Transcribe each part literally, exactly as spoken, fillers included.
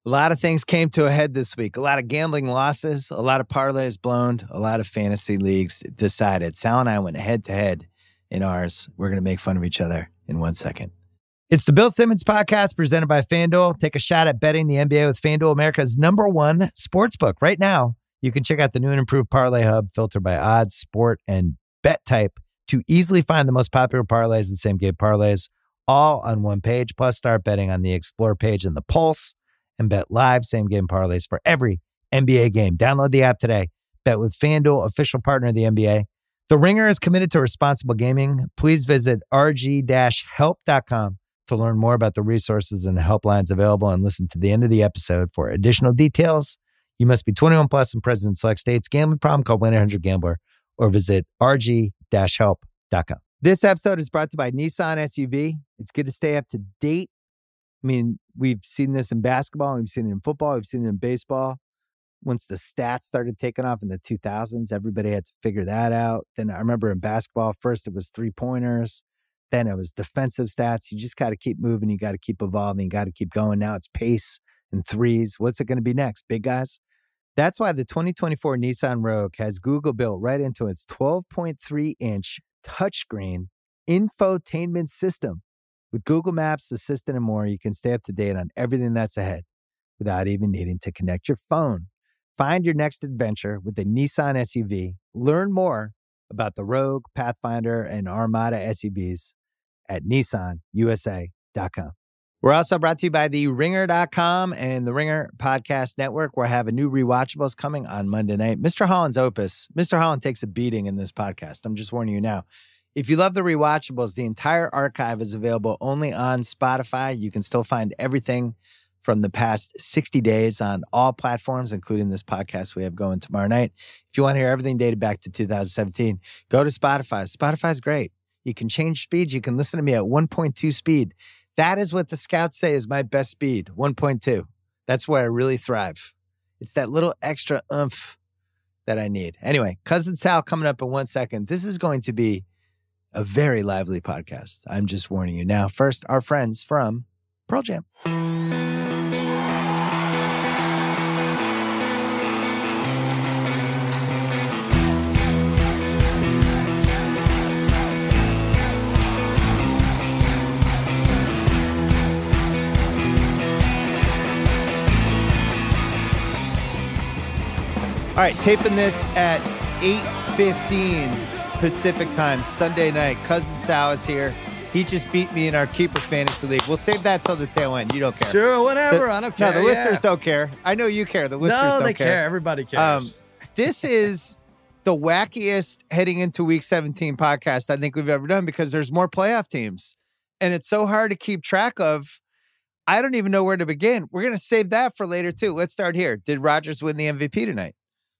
A lot of things came to a head this week. A lot of gambling losses, a lot of parlays blown, a lot of fantasy leagues decided. Sal and I went head to head in ours. We're going to make fun of each other in one second. It's the Bill Simmons Podcast presented by FanDuel. Take a shot at betting the N B A with FanDuel, America's number one sportsbook. Right now, you can check out the new and improved Parlay Hub filtered by odds, sport, and bet type to easily find the most popular parlays and same-game parlays all on one page. Plus, start betting on the Explore page and the Pulse and bet live same-game parlays for every N B A game. Download the app today. Bet with FanDuel, official partner of the N B A. The Ringer is committed to responsible gaming. Please visit r g dash help dot com to learn more about the resources and helplines available and listen to the end of the episode for additional details. You must be twenty-one plus and present in select states. Gambling problem? Call one eight hundred gambler or visit r g dash help dot com. This episode is brought to you by Nissan S U V. It's good to stay up to date. I mean, we've seen this in basketball, we've seen it in football, we've seen it in baseball. Once the stats started taking off in the two thousands, everybody had to figure that out. Then I remember in basketball, first it was three-pointers, then it was defensive stats. You just got to keep moving, you got to keep evolving, you got to keep going. Now it's pace and threes. What's it going to be next, big guys? That's why the twenty twenty-four Nissan Rogue has Google built right into its twelve point three inch touchscreen infotainment system. With Google Maps, Assistant, and more, you can stay up to date on everything that's ahead without even needing to connect your phone. Find your next adventure with the Nissan S U V. Learn more about the Rogue, Pathfinder, and Armada S U Vs at nissan u s a dot com. We're also brought to you by the ringer dot com and the Ringer Podcast Network. We're having new rewatchables coming on Monday night. Mister Holland's Opus. Mister Holland takes a beating in this podcast. I'm just warning you now. If you love the rewatchables, the entire archive is available only on Spotify. You can still find everything from the past sixty days on all platforms, including this podcast we have going tomorrow night. If you want to hear everything dated back to two thousand seventeen, go to Spotify. Spotify's great. You can change speeds. You can listen to me at one point two speed. That is what the scouts say is my best speed, one point two. That's where I really thrive. It's that little extra oomph that I need. Anyway, Cousin Sal coming up in one second. This is going to be a very lively podcast. I'm just warning you now. First, our friends from Pearl Jam. All right, taping this at eight fifteen Pacific time, Sunday night. Cousin Sal is here. He just beat me in our Keeper Fantasy League. We'll save that till the tail end. You don't care. Sure, whatever. The, I don't care. No, the yeah. listeners don't care. I know you care. The listeners no, don't they care. care. Everybody cares. Um, this is the wackiest heading into Week seventeen podcast I think we've ever done because there's more playoff teams. And it's so hard to keep track of. I don't even know where to begin. We're going to save that for later, too. Let's start here. Did Rodgers win the M V P tonight?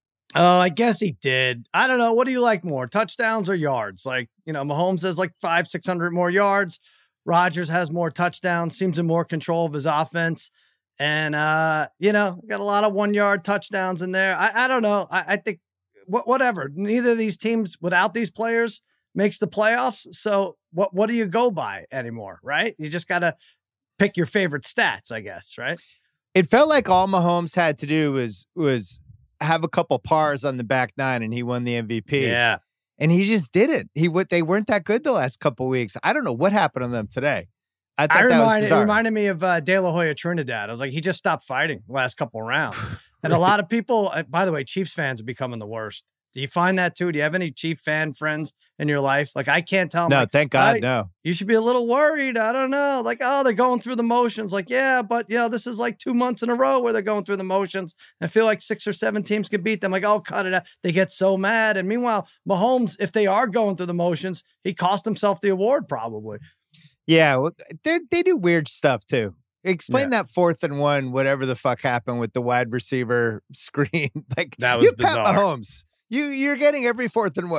Oh, I guess he did. I don't know. What do you like more, touchdowns or yards? Like, you know, Mahomes has like five, six hundred more yards. Rodgers has more touchdowns, seems in more control of his offense. And, uh, you know, got a lot of one yard touchdowns in there. I, I don't know. I, I think wh- whatever. Neither of these teams without these players makes the playoffs. So what, what do you go by anymore? Right. You just got to pick your favorite stats, I guess. Right. It felt like all Mahomes had to do was, was, have a couple pars on the back nine and he won the M V P. Yeah. And he just did it. He what they weren't that good the last couple of weeks. I don't know what happened to them today. I thought I that reminded, was bizarre. It reminded me of uh, De La Hoya Trinidad. I was like, he just stopped fighting the last couple of rounds. And a lot of people, uh, by the way, Chiefs fans are becoming the worst. Do you find that too? Do you have any Chief fan friends in your life? Like, I can't tell. No, like, thank God, no. You should be a little worried. I don't know. Like, oh, they're going through the motions. Like, yeah, but, you know, this is like two months in a row where they're going through the motions. I feel like six or seven teams could beat them. Like, oh, cut it out. They get so mad. And meanwhile, Mahomes, if they are going through the motions, he cost himself the award probably. Yeah, well, they they do weird stuff too. Explain Yeah. that fourth and one, whatever the fuck happened with the wide receiver screen. Like, That was you Pat bizarre. Mahomes. You, you're getting every fourth and one.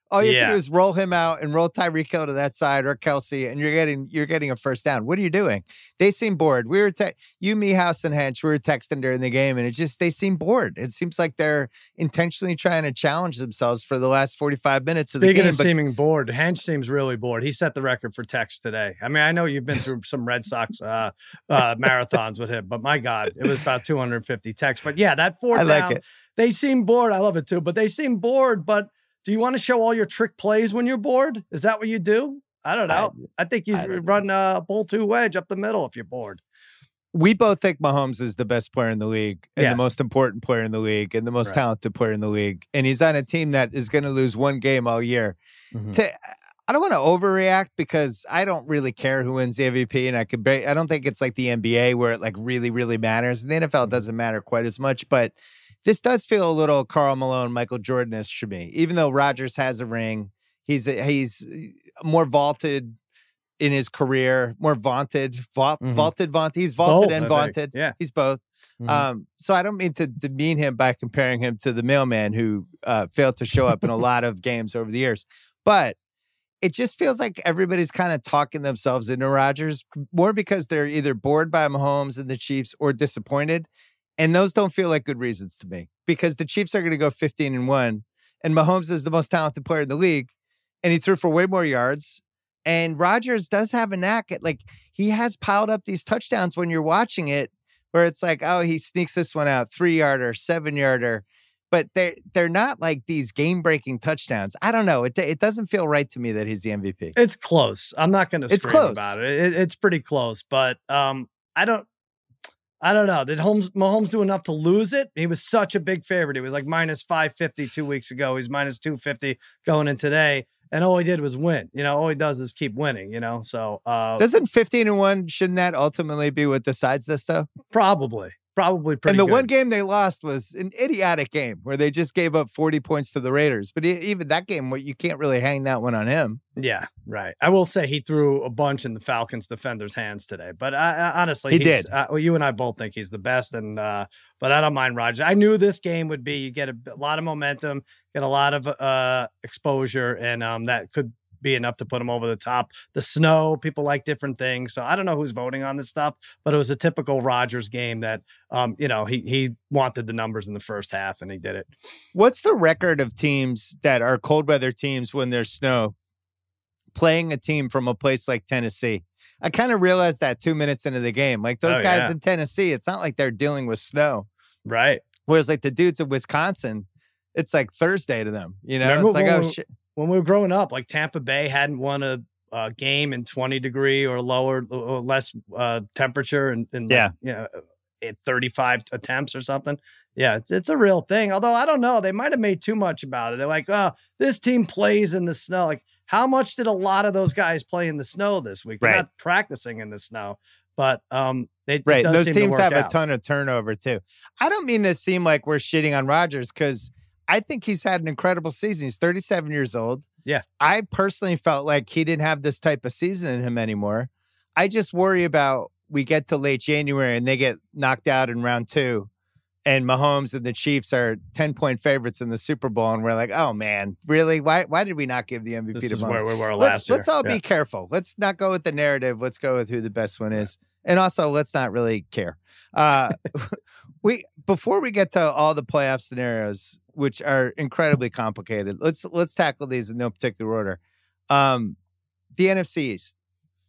All you Yeah. have to do is roll him out and roll Tyreek Hill to that side or Kelsey, and you're getting you're getting a first down. What are you doing? They seem bored. We were te- you, me, House, and Hench. We were texting during the game, and it just they seem bored. It seems like they're intentionally trying to challenge themselves for the last forty-five minutes of the Speaking game. of but- seeming bored, Hench seems really bored. He set the record for text today. I mean, I know you've been through some Red Sox uh, uh, marathons with him, but my God, it was about two hundred fifty texts. But yeah, that fourth I like down, it. they seem bored. I love it too, but they seem bored. But do you want to show all your trick plays when you're bored? Is that what you do? I don't know. I, I think you I run a bull two wedge up the middle if you're bored. We both think Mahomes is the best player in the league and Yes. the most important player in the league and the most Right. talented player in the league. And he's on a team that is going to lose one game all year. Mhm. To, I don't want to overreact because I don't really care who wins the M V P. And I could, ba- I don't think it's like the N B A where it like really, really matters. In the N F L, it doesn't matter quite as much. But this does feel a little Karl Malone, Michael Jordan-ish to me. Even though Rodgers has a ring, he's a, he's more vaulted in his career, more vaunted, vault, Mhm. vaulted, vaunted. He's vaulted Both, and I think. vaunted. Yeah. He's both. Mhm. Um, so I don't mean to demean him by comparing him to the mailman who uh, failed to show up in a lot of games over the years. But it just feels like everybody's kind of talking themselves into Rodgers more because they're either bored by Mahomes and the Chiefs or disappointed. And those don't feel like good reasons to me because the Chiefs are going to go fifteen and one and Mahomes is the most talented player in the league and he threw for way more yards. And Rodgers does have a knack at like, he has piled up these touchdowns when you're watching it where it's like, oh, he sneaks this one out, three yarder, seven yarder. But they're, they're not like these game breaking touchdowns. I don't know. It, it doesn't feel right to me that he's the M V P. It's close. I'm not going to It's scream close. about it. it. It's pretty close, but um, I don't, I don't know. Did Holmes, Mahomes do enough to lose it? He was such a big favorite. He was like minus five fifty two weeks ago. He's minus two fifty going in today. And all he did was win. You know, all he does is keep winning, you know? So, uh, Doesn't fifteen and one, shouldn't that ultimately be what decides this stuff? probably, probably pretty And the good. one game they lost was an idiotic game where they just gave up forty points to the Raiders. But e- even that game, you can't really hang that one on him. Yeah, right. I will say he threw a bunch in the Falcons defenders' hands today, but I, I, honestly, He he's, did. Uh, well, you and I both think he's the best, and uh, but I don't mind Rodgers. I knew this game would be you get a, a lot of momentum, get a lot of uh, exposure, and um, that could be enough to put him over the top. The snow, people like different things, so I don't know who's voting on this stuff, but it was a typical Rodgers game that um, you know he he wanted the numbers in the first half, and he did it. What's the record of teams that are cold weather teams when there's snow playing a team from a place like Tennessee? I kind of realized that two minutes into the game. Like those Oh, guys yeah. in Tennessee, it's not like they're dealing with snow. Right. Whereas like the dudes in Wisconsin, it's like Thursday to them. You know, Remember it's like, when oh we- shit. When we were growing up, like Tampa Bay hadn't won a, a game in twenty degree or lower or less uh, temperature and, and Yeah. like, you know, at thirty-five attempts or something. Yeah, it's it's a real thing. Although I don't know, they might have made too much about it. They're like, oh, this team plays in the snow. Like, how much did a lot of those guys play in the snow this week? They're Right. not practicing in the snow, but um, they, it Right. does Those seem to teams work have a out. ton of turnover too. I don't mean to seem like we're shitting on Rodgers because I think he's had an incredible season. He's thirty-seven years old. Yeah. I personally felt like he didn't have this type of season in him anymore. I just worry about we get to late January and they get knocked out in round two and Mahomes and the Chiefs are ten point favorites in the Super Bowl. And we're like, oh man, really? Why, why did we not give the M V P This to is Mahomes? where we were Let, last year. let's all Yeah. be careful. Let's not go with the narrative. Let's go with who the best one is. And also, let's not really care. Uh, we before we get to all the playoff scenarios, which are incredibly complicated, let's let's tackle these in no particular order. Um, the N F C East.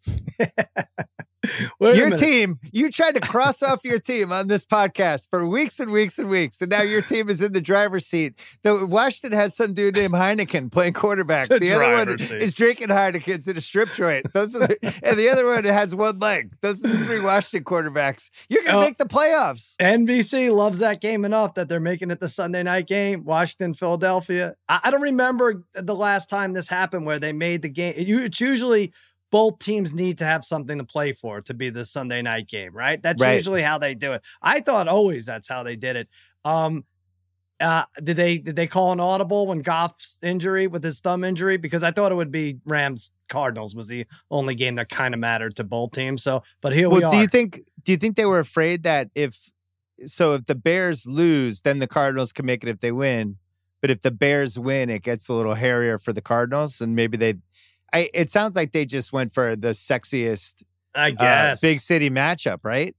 Wait a Your minute. team, you tried to cross off your team on this podcast for weeks and weeks and weeks, and now your team is in the driver's seat. The Washington has some dude named Heineken playing quarterback. The The, other one driver's seat. is drinking Heinekens in a strip joint. Those are the, and the other one has one leg. Those are the three Washington quarterbacks. You're going to Oh. make the playoffs. N B C loves that game enough that they're making it the Sunday night game. Washington, Philadelphia. I, I don't remember the last time this happened where they made the game. It, it's usually both teams need to have something to play for to be the Sunday night game, right? That's Right. usually how they do it. I thought always that's how they did it. Um, uh, did they did they call an audible when Goff's injury with his thumb injury? Because I thought it would be Rams Cardinals was the only game that kind of mattered to both teams. So, but here we Well, are. do you think do you think they were afraid that if so if the Bears lose, then the Cardinals can make it if they win? But But if the Bears win, it gets a little hairier for the Cardinals, and maybe they. I. It sounds like they just went for the sexiest, I guess, uh, big city matchup, right?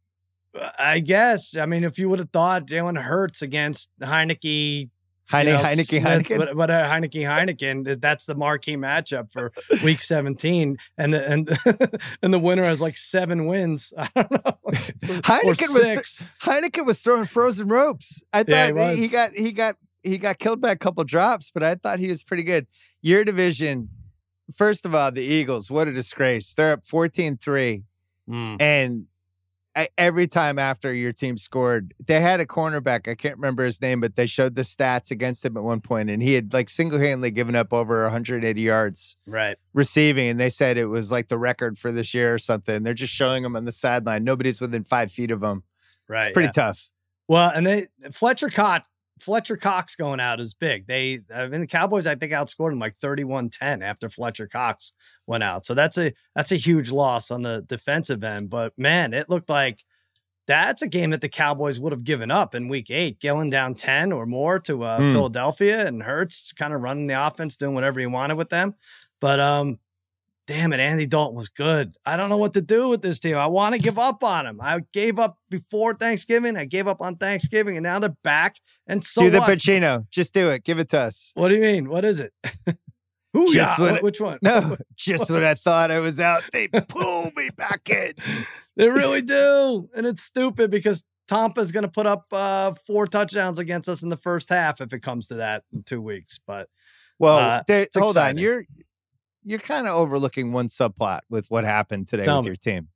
I guess. I mean, if you would have thought Jalen Hurts against Heineke. Heine, you know, Heineke, Smith, Heineken. What, what uh, Heineke, Heineken. That's the marquee matchup for Week seventeen, and the, and and the winner has like seven wins. I don't know. Heineken was Heineken was throwing frozen ropes. I thought yeah, he, he got he got he got killed by a couple drops, but I thought he was pretty good. Your division, first of all, the Eagles. What a disgrace! They're up fourteen three, mm. and I, every time after your team scored, they had a cornerback. I can't remember his name, but they showed the stats against him at one point, and he had like single-handedly given up over one hundred eighty yards right receiving, and they said it was like the record for this year or something. They're just showing him on the sideline. Nobody's within five feet of him. Right, it's pretty yeah. tough. Well, and they Fletcher Cox, Fletcher Cox going out is big. They, I mean, the Cowboys, I think, outscored them like thirty-one ten after Fletcher Cox went out. So that's a that's a huge loss on the defensive end. But man, it looked like that's a game that the Cowboys would have given up in Week Eight, going down ten or more to uh, mm. Philadelphia, and Hurts kind of running the offense, doing whatever he wanted with them. But um, damn it, Andy Dalton was good. I don't know what to do with this team. I want to give up on him. I gave up before Thanksgiving. I gave up on Thanksgiving, and now they're back. And so do the what? Pacino. Just do it. Give it to us. What do you mean? What is it? Ooh, just yeah. when, Which one? No, just when I thought I was out, they pull me back in. They really do. And it's stupid because Tampa's going to put up uh, four touchdowns against us in the first half if it comes to that in two weeks. But well, uh, there, hold exciting. on. You're you're kind of overlooking one subplot with what happened today Tell with me. your team.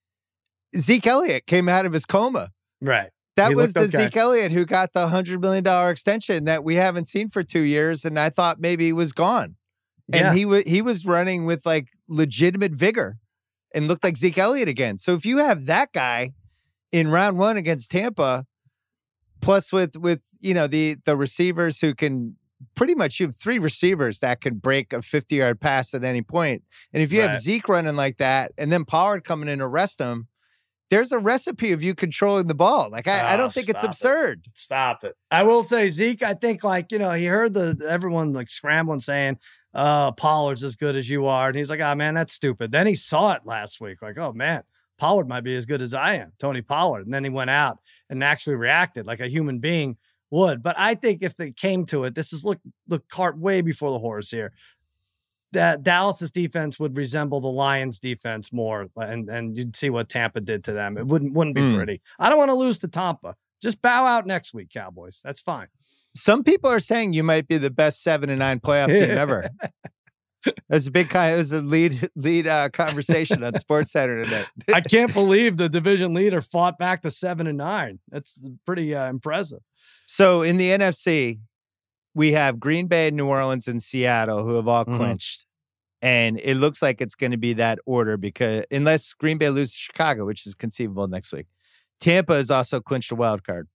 Zeke Elliott came out of his coma. Right. That He was the looked okay. Zeke Elliott who got the one hundred million dollars extension that we haven't seen for two years, and I thought maybe he was gone. And Yeah. he was he was running with like legitimate vigor and looked like Zeke Elliott again. So if you have that guy in round one against Tampa, plus with with you know the the receivers who can pretty much, you have three receivers that can break a fifty-yard pass at any point. And if you Right. have Zeke running like that, and then Pollard coming in to arrest him, there's a recipe of you controlling the ball. Like I, I Oh, don't think it's stop it. absurd. Stop it. I will say Zeke, I think like, you know, he heard the everyone like scrambling saying, uh, Pollard's as good as you are. And he's like, oh man, that's stupid. Then he saw it last week. Like, oh man, Pollard might be as good as I am, Tony Pollard. And then he went out and actually reacted like a human being would. But I think if they came to it, this is look, look cart way before the horse here. That Dallas's defense would resemble the Lions defense more, and and you'd see what Tampa did to them. It wouldn't wouldn't be Mm. pretty. I don't want to lose to Tampa. Just bow out next week, Cowboys. That's fine. Some people are saying you might be the best seven and nine playoff team ever. That's a big kind. It was a lead lead uh, conversation on Sports Center today. I can't believe the division leader fought back to seven and nine. That's pretty uh, impressive. So in the N F C, we have Green Bay, New Orleans, and Seattle who have all Mhm. clinched. And it looks like it's going to be that order because unless Green Bay loses to Chicago, which is conceivable next week, Tampa has also clinched a wild card.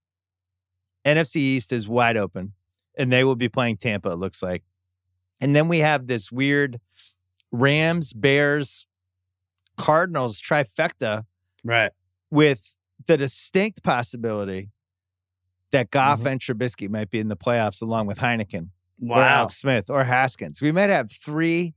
N F C East is wide open, and they will be playing Tampa, it looks like. And then we have this weird Rams, Bears, Cardinals trifecta Right. with the distinct possibility that Goff Mhm. and Trubisky might be in the playoffs along with Heineken or Wow. Alex Smith or Haskins. We might have three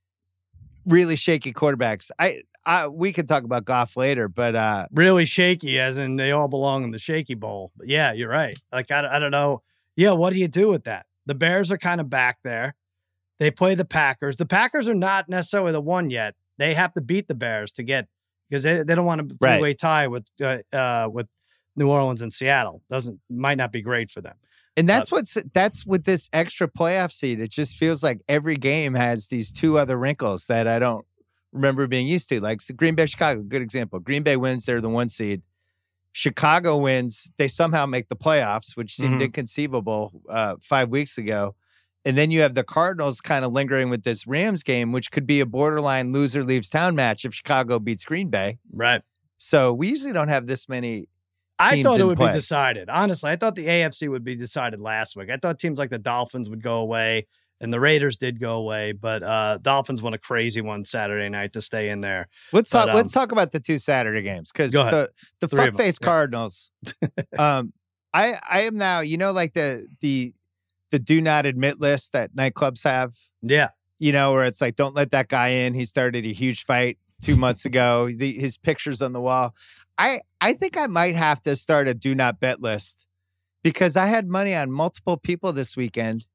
really shaky quarterbacks. I, I we could talk about Goff later, but uh, Really shaky, as in they all belong in the shaky bowl. But yeah, you're right. Like, I, I don't know. Yeah, what do you do with that? The Bears are kind of back there. They play the Packers. The Packers are not necessarily the one yet. They have to beat the Bears to get, because they, they don't want a Right. three-way tie with uh, uh, with New Orleans and Seattle. Doesn't might not be great for them. and that's what's that's with this extra playoff seed. It just feels like every game has these two other wrinkles that I don't remember being used to. Like so Green Bay, Chicago, good example. Green Bay wins, they're the one seed. Chicago wins, they somehow make the playoffs, which seemed Mhm. inconceivable uh, five weeks ago. And then you have the Cardinals kind of lingering with this Rams game, which could be a borderline loser leaves town match if Chicago beats Green Bay. Right. So we usually don't have this many. I teams thought it in would play. be decided. Honestly, I thought the A F C would be decided last week. I thought teams like the Dolphins would go away, and the Raiders did go away, but uh, Dolphins won a crazy one Saturday night to stay in there. Let's But, talk. um, let's talk about the two Saturday games because Go ahead. the the Three of them, fuckface yeah. Cardinals. um, I I am now. You know, like the the the do not admit list that nightclubs have. Yeah. You know, where it's like, don't let that guy in. He started a huge fight two months ago. The, his picture's on the wall. I, I think I might have to start a do not bet list because I had money on multiple people this weekend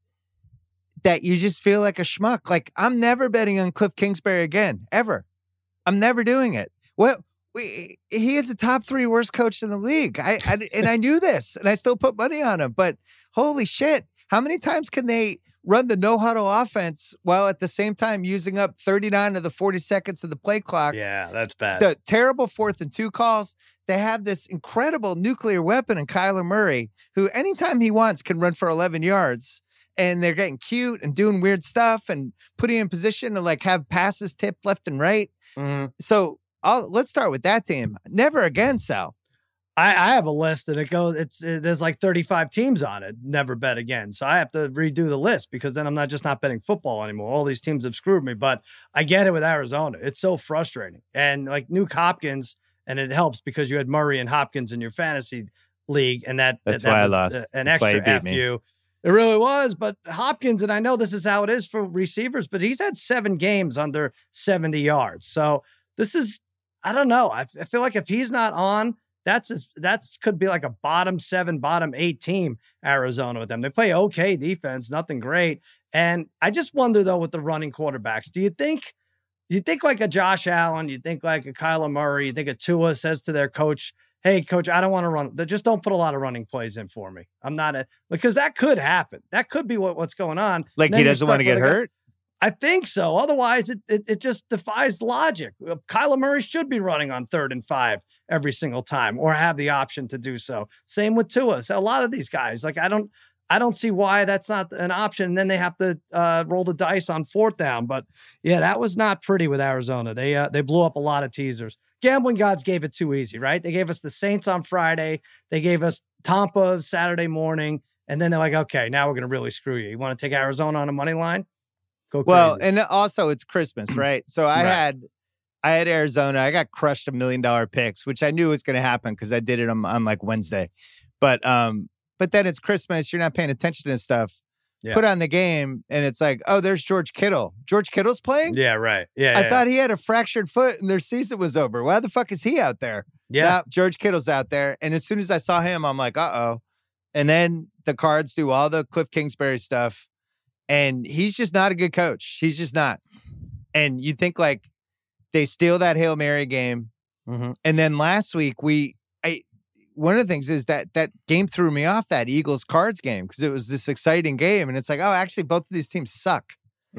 that you just feel like a schmuck. Like, I'm never betting on Cliff Kingsbury again, ever. I'm never doing it. What? We, he is the top three worst coach in the league. I, I and I knew this, and I still put money on him. But holy shit, how many times can they run the no huddle offense while at the same time using up thirty-nine of the forty seconds of the play clock? Yeah, that's bad. The terrible fourth and two calls. They have this incredible nuclear weapon in Kyler Murray, who anytime he wants can run for eleven yards. And they're getting cute and doing weird stuff and putting in position to like have passes tipped left and right. Mm-hmm. So I'll, let's start with that team. Never again, Sal. I, I have a list and it goes, it's, it, there's like thirty-five teams on it. Never bet again. So I have to redo the list because then I'm not just not betting football anymore. All these teams have screwed me, but I get it with Arizona. It's so frustrating. And like Nuke Hopkins, and it helps because you had Murray and Hopkins in your fantasy league. And that, that's that, why that I was lost. An that's extra F U. It really was, but Hopkins, and I know this is how it is for receivers, but he's had seven games under seventy yards. So this is, I don't know. I, I feel like if he's not on, that's his, that's could be like a bottom seven, bottom eight team, Arizona with them. They play okay defense, nothing great. And I just wonder though, with the running quarterbacks, do you think, do you think like a Josh Allen, you think like a Kyler Murray, you think a Tua says to their coach, hey, coach, I don't want to run. Just don't put a lot of running plays in for me. I'm not a, because that could happen. That could be what, what's going on. Like he doesn't want to get hurt? I think so. Otherwise, it, it it just defies logic. Kyler Murray should be running on third and five every single time or have the option to do so. Same with Tua. So a lot of these guys, like I don't, I don't see why that's not an option. And then they have to uh, roll the dice on fourth down. But yeah, that was not pretty with Arizona. They uh, they blew up a lot of teasers. Gambling gods gave it too easy, right? They gave us the Saints on Friday. They gave us Tampa Saturday morning. And then they're like, okay, now we're going to really screw you. You want to take Arizona on a money line? Go crazy. Well, and also it's Christmas, right? So I Right. had I had Arizona. I got crushed a million dollar picks, which I knew was going to happen because I did it on, on like Wednesday. But um, but then it's Christmas. You're not paying attention to stuff. Yeah. Put on the game, and it's like, oh, there's George Kittle. George Kittle's playing? Yeah, right. Yeah, I yeah, thought he had a fractured foot and their season was over. Why the fuck is he out there? yeah. Now, George Kittle's out there. And as soon as I saw him, I'm like, uh-oh. And then the Cards do all the Cliff Kingsbury stuff. And he's just not a good coach. He's just not. And you think like they steal that Hail Mary game. Mm-hmm. And then last week, we, I, one of the things is that that game threw me off, that Eagles Cards game, because it was this exciting game. And it's like, oh, actually, both of these teams suck.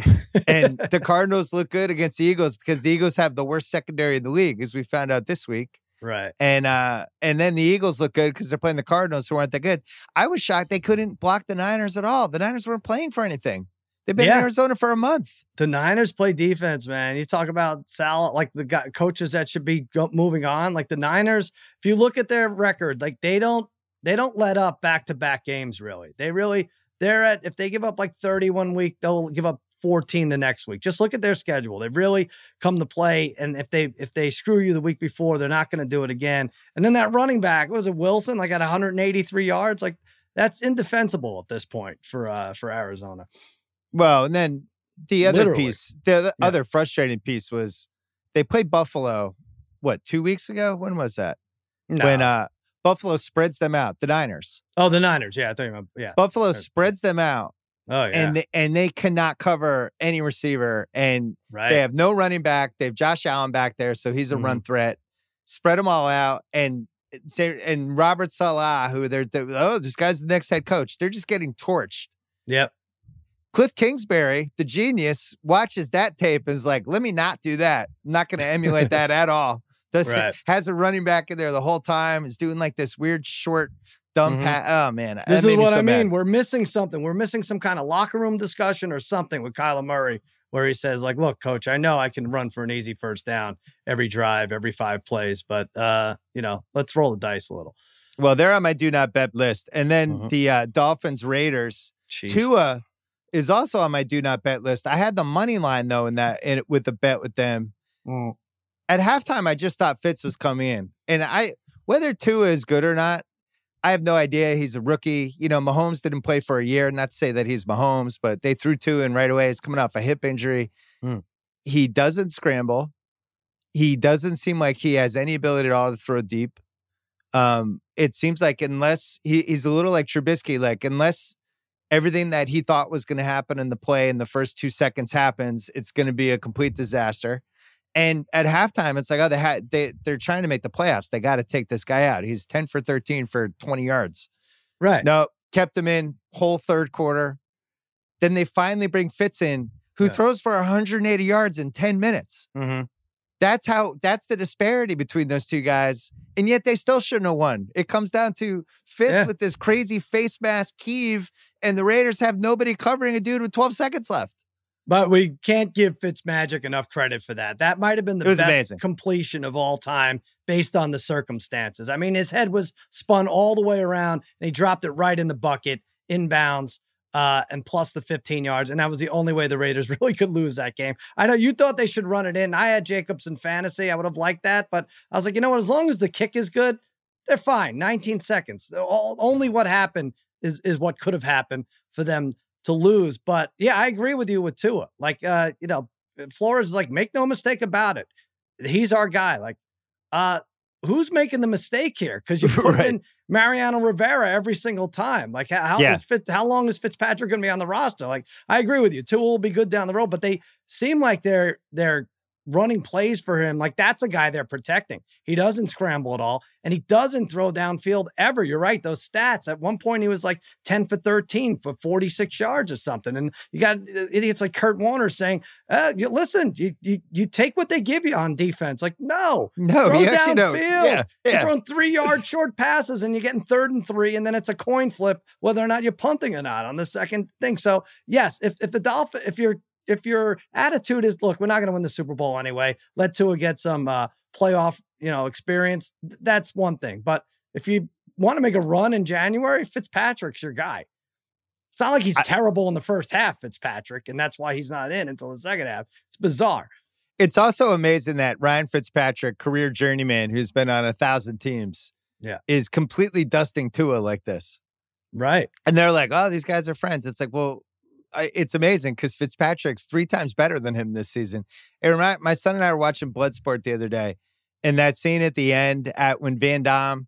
And the Cardinals look good against the Eagles because the Eagles have the worst secondary in the league, as we found out this week. Right. And uh, and then the Eagles look good because they're playing the Cardinals, who aren't that good. I was shocked they couldn't block the Niners at all. The Niners weren't playing for anything. They've been Yeah. in Arizona for a month. The Niners play defense, man. You talk about Sal, like the guy, coaches that should be go, moving on. Like the Niners, if you look at their record, like they don't they don't let up back to back games. Really, they really they're at if they give up like thirty one week, they'll give up fourteen the next week. Just look at their schedule. They've really come to play. And if they if they screw you the week before, they're not going to do it again. And then that running back, what was it, Wilson? Like at one hundred eighty-three yards. Like that's indefensible at this point for uh for Arizona. Well, and then the other Literally. piece, the other, Yeah. other frustrating piece was they played Buffalo, what, two weeks ago? When was that? No. When uh, Buffalo spreads them out, the Niners. oh, the Niners. Yeah, I thought you meant, yeah. Buffalo Okay. spreads them out, Oh, yeah. and they, and they cannot cover any receiver, and right. they have no running back. They have Josh Allen back there, so he's a Mm-hmm. run threat. Spread them all out, and say and Robert Salah, who they're, they're oh, this guy's the next head coach. They're just getting torched. Yep. Cliff Kingsbury, the genius, watches that tape and is like, let me not do that. I'm not going to emulate that at all. Doesn't Right. has a running back in there the whole time, is doing like this weird short dumb Mhm. pass. Oh man. that This made is me what so I mean. mad. We're missing something. We're missing some kind of locker room discussion or something with Kyler Murray where he says, like, look, coach, I know I can run for an easy first down every drive, every five plays, but, uh, you know, let's roll the dice a little. Well, they're on my do not bet list. And then Mhm. the uh, Dolphins Raiders. Jeez. Tua is also on my do not bet list. I had the money line though in that in with the bet with them. Mm. At halftime, I just thought Fitz was coming in. And I whether Tua is good or not, I have no idea. He's a rookie. You know, Mahomes didn't play for a year. Not to say that he's Mahomes, but they threw two in right away. He's coming off a hip injury. Mm. He doesn't scramble. He doesn't seem like he has any ability at all to throw deep. Um, it seems like unless he, he's a little like Trubisky, like unless everything that he thought was going to happen in the play in the first two seconds happens, it's going to be a complete disaster. And at halftime, it's like, oh, they had they they're trying to make the playoffs. They got to take this guy out. He's ten for thirteen for twenty yards. Right. No, kept him in whole third quarter. Then they finally bring Fitz in, who Yeah. throws for one hundred eighty yards in ten minutes. Mm-hmm. That's how, that's the disparity between those two guys. And yet they still shouldn't have won. It comes down to Fitz Yeah. with this crazy face mask heave, and the Raiders have nobody covering a dude with twelve seconds left. But we can't give Fitzmagic enough credit for that. That might have been the It was best amazing. completion of all time based on the circumstances. I mean, his head was spun all the way around and he dropped it right in the bucket, inbounds, uh, and plus the fifteen yards. And that was the only way the Raiders really could lose that game. I know you thought they should run it in. I had Jacobs in fantasy. I would have liked that. But I was like, you know what? As long as the kick is good, they're fine. nineteen seconds. All, only what happened is, is what could have happened for them to lose. But yeah, I agree with you with Tua. Like, uh, you know, Flores is like, make no mistake about it. He's our guy. Like, uh, who's making the mistake here? Because you put Right. in Mariano Rivera every single time. Like, how, Yeah. is Fitz, how long is Fitzpatrick going to be on the roster? Like, I agree with you. Tua will be good down the road, but they seem like they're, they're running plays for him. Like, that's a guy they're protecting. He doesn't scramble at all, and he doesn't throw downfield ever. You're right. Those stats, at one point he was like ten for thirteen for forty-six yards or something. And you got idiots like Kurt Warner saying, uh, you, listen, you, you, you take what they give you on defense. Like, no, No, throw you actually don't. downfield. Yeah, You're yeah. throwing three yard short passes and you're getting third and three, and then it's a coin flip whether or not you're punting or not on the second thing. So yes, if, if the Dolphin, if you're, if your attitude is, look, we're not going to win the Super Bowl anyway, let Tua get some uh, playoff, you know, experience. th- That's one thing. But if you want to make a run in January, Fitzpatrick's your guy. It's not like he's I- terrible in the first half, Fitzpatrick, and that's why he's not in until the second half. It's bizarre. It's also amazing that Ryan Fitzpatrick, career journeyman who's been on a thousand teams, Yeah. is completely dusting Tua like this. Right. And they're like, oh, these guys are friends. It's like, well, I, it's amazing because Fitzpatrick's three times better than him this season. It remind, my son and I were watching Bloodsport the other day, and that scene at the end at when Van Damme,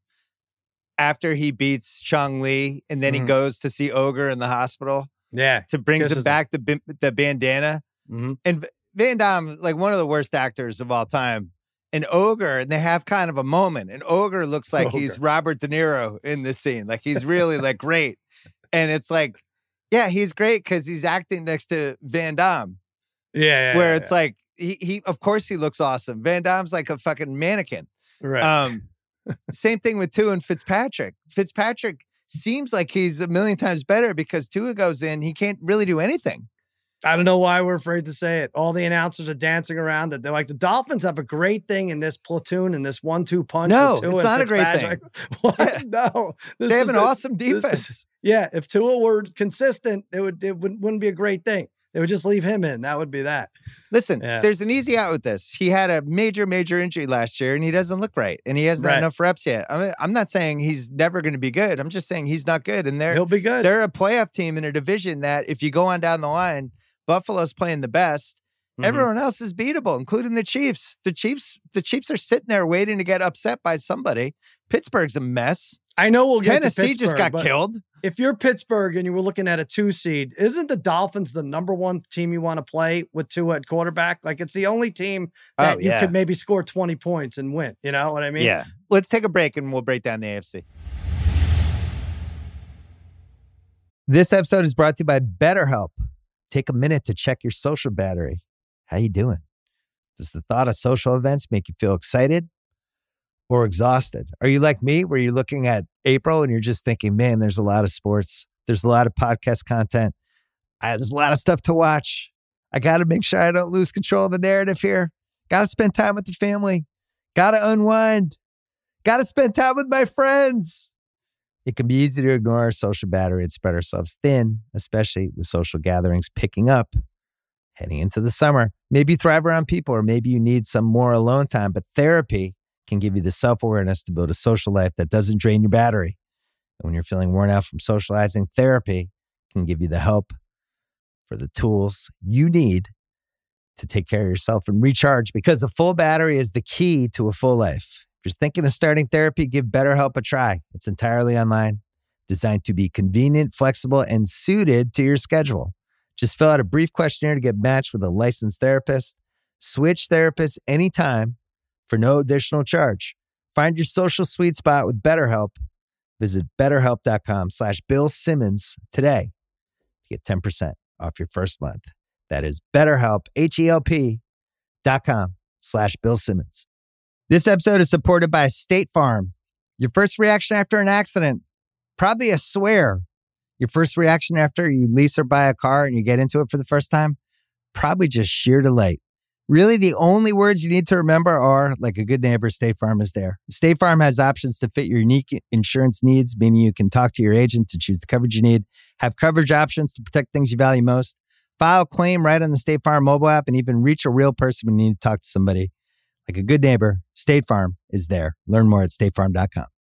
after he beats Chong Li, and then Mhm. he goes to see Ogre in the hospital Yeah. to brings Kisses him him. back the bin- the bandana. Mhm. And V- Van Damme, like one of the worst actors of all time. And Ogre, and they have kind of a moment. And Ogre looks like he's Ogre. Robert De Niro in this scene. Like he's really like great. And it's like, yeah, he's great because he's acting next to Van Damme, Yeah. yeah where yeah, it's like he he of course he looks awesome. Van Damme's like a fucking mannequin. yeah. right. Um, same thing with Tua and Fitzpatrick. Fitzpatrick seems like he's a million times better because Tua goes in, he can't really do anything. I don't know why we're afraid to say it. All the announcers are dancing around that. They're like, the Dolphins have a great thing in this platoon and this one two punch. No, with Tua it's and not a great Fitzpatrick. What? Yeah. No. This They have is an the- awesome this is- defense. Yeah. If Tua were consistent, it would it wouldn't, wouldn't be a great thing. They would just leave him in. That would be that. Listen, Yeah. there's an easy out with this. He had a major, major injury last year, and he doesn't look right, and he hasn't Right. had enough reps yet. I mean, I'm not saying he's never going to be good. I'm just saying he's not good, and they're He'll be good. they're a playoff team in a division that, if you go on down the line, Buffalo's playing the best. Mhm. Everyone else is beatable, including the Chiefs. The Chiefs, the Chiefs are sitting there waiting to get upset by somebody. Pittsburgh's a mess. I know we'll get to Tennessee just Pittsburgh, got but killed. If you're Pittsburgh and you were looking at a two seed, isn't the Dolphins the number one team you want to play with Tua at quarterback? Like, it's the only team that Oh, you yeah. could maybe score twenty points and win. You know what I mean? Yeah. Let's take a break and we'll break down the A F C. This episode is brought to you by BetterHelp. Take a minute to check your social battery. How you doing? Does the thought of social events make you feel excited or exhausted? Are you like me, where you're looking at April and you're just thinking, man, there's a lot of sports. There's a lot of podcast content. I, there's a lot of stuff to watch. I got to make sure I don't lose control of the narrative here. Got to spend time with the family. Got to unwind. Got to spend time with my friends. It can be easy to ignore our social battery and spread ourselves thin, especially with social gatherings picking up, heading into the summer. Maybe you thrive around people, or maybe you need some more alone time, but therapy can give you the self-awareness to build a social life that doesn't drain your battery. And when you're feeling worn out from socializing, therapy can give you the help for the tools you need to take care of yourself and recharge, because a full battery is the key to a full life. If you're thinking of starting therapy, give BetterHelp a try. It's entirely online, designed to be convenient, flexible, and suited to your schedule. Just fill out a brief questionnaire to get matched with a licensed therapist. Switch therapists anytime for no additional charge. Find your social sweet spot with BetterHelp. Visit betterhelp.com slash Bill Simmons today to get ten percent off your first month. That is BetterHelp, H-E-L-P dot com slash Bill Simmons. This episode is supported by State Farm. Your first reaction after an accident, probably a swear. Your first reaction after you lease or buy a car and you get into it for the first time, probably just sheer delight. Really, the only words you need to remember are, like a good neighbor, State Farm is there. State Farm has options to fit your unique insurance needs, meaning you can talk to your agent to choose the coverage you need, have coverage options to protect things you value most, file a claim right on the State Farm mobile app, and even reach a real person when you need to talk to somebody. Like a good neighbor, State Farm is there. Learn more at state farm dot com.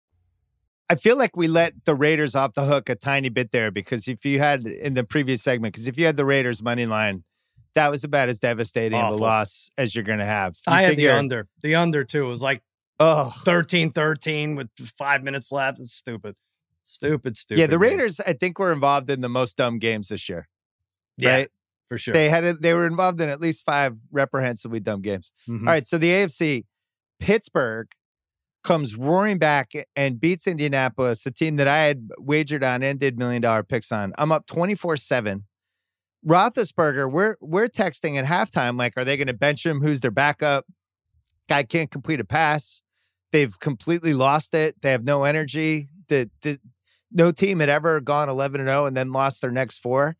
I feel like we let the Raiders off the hook a tiny bit there, because if you had, in the previous segment, because if you had the Raiders money line, that was about as devastating Awful. of a loss as you're going to have. You I had figure, the under. The under, too. It was like oh, thirteen thirteen with five minutes left. It's stupid. Stupid, stupid. yeah, the game. Raiders, I think, were involved in the most dumb games this year. Yeah, right? for sure. They had a, they were involved in at least five reprehensibly dumb games. Mhm. All right, so the A F C, Pittsburgh comes roaring back and beats Indianapolis, a team that I had wagered on and did million dollar picks on. I'm up twenty-four seven. Roethlisberger, we're we're texting at halftime, like, are they going to bench him? Who's their backup? Guy can't complete a pass. They've completely lost it. They have no energy. The, the no team had ever gone eleven and oh and then lost their next four.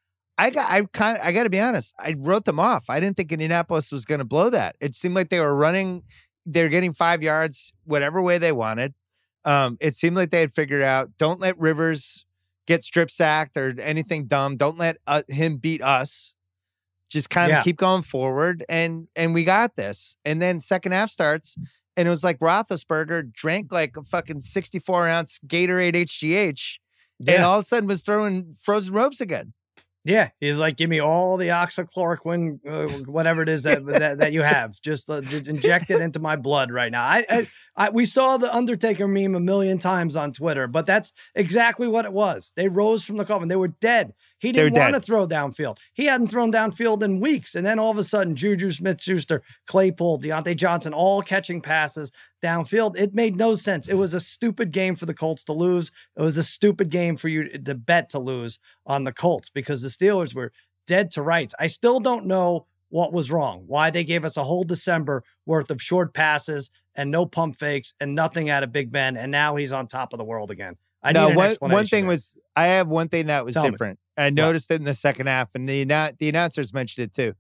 I got I kind of I got to be honest. I wrote them off. I didn't think Indianapolis was going to blow that. It seemed like they were running. They're getting five yards whatever way they wanted. Um, it seemed like they had figured out, don't let Rivers get strip sacked or anything dumb. Don't let uh, him beat us. Just kind of Yeah. keep going forward, and and we got this. And then second half starts, and it was like Roethlisberger drank like a fucking sixty-four ounce Gatorade H G H, and Yeah. all of a sudden was throwing frozen ropes again. Yeah, he's like, give me all the oxychloroquine, uh, whatever it is that, that that you have. Just uh, j- inject it into my blood right now. I, I, I, we saw the Undertaker meme a million times on Twitter, but that's exactly what it was. They rose from the coffin. They were dead. He They were didn't want to dead. throw downfield. He hadn't thrown downfield in weeks, and then all of a sudden, Juju Smith-Schuster, Claypool, Deontay Johnson, all catching passes downfield. It made no sense. It was a stupid game for the Colts to lose. It was a stupid game for you to bet to lose on the Colts, because the Steelers were dead to rights. I still don't know what was wrong, why they gave us a whole December worth of short passes and no pump fakes and nothing out of Big Ben, and now he's on top of the world again. I no, need an one, explanation one thing there. was, I have one thing that was Tell me. different. I noticed it in the second half, and the annou- the announcers mentioned it too.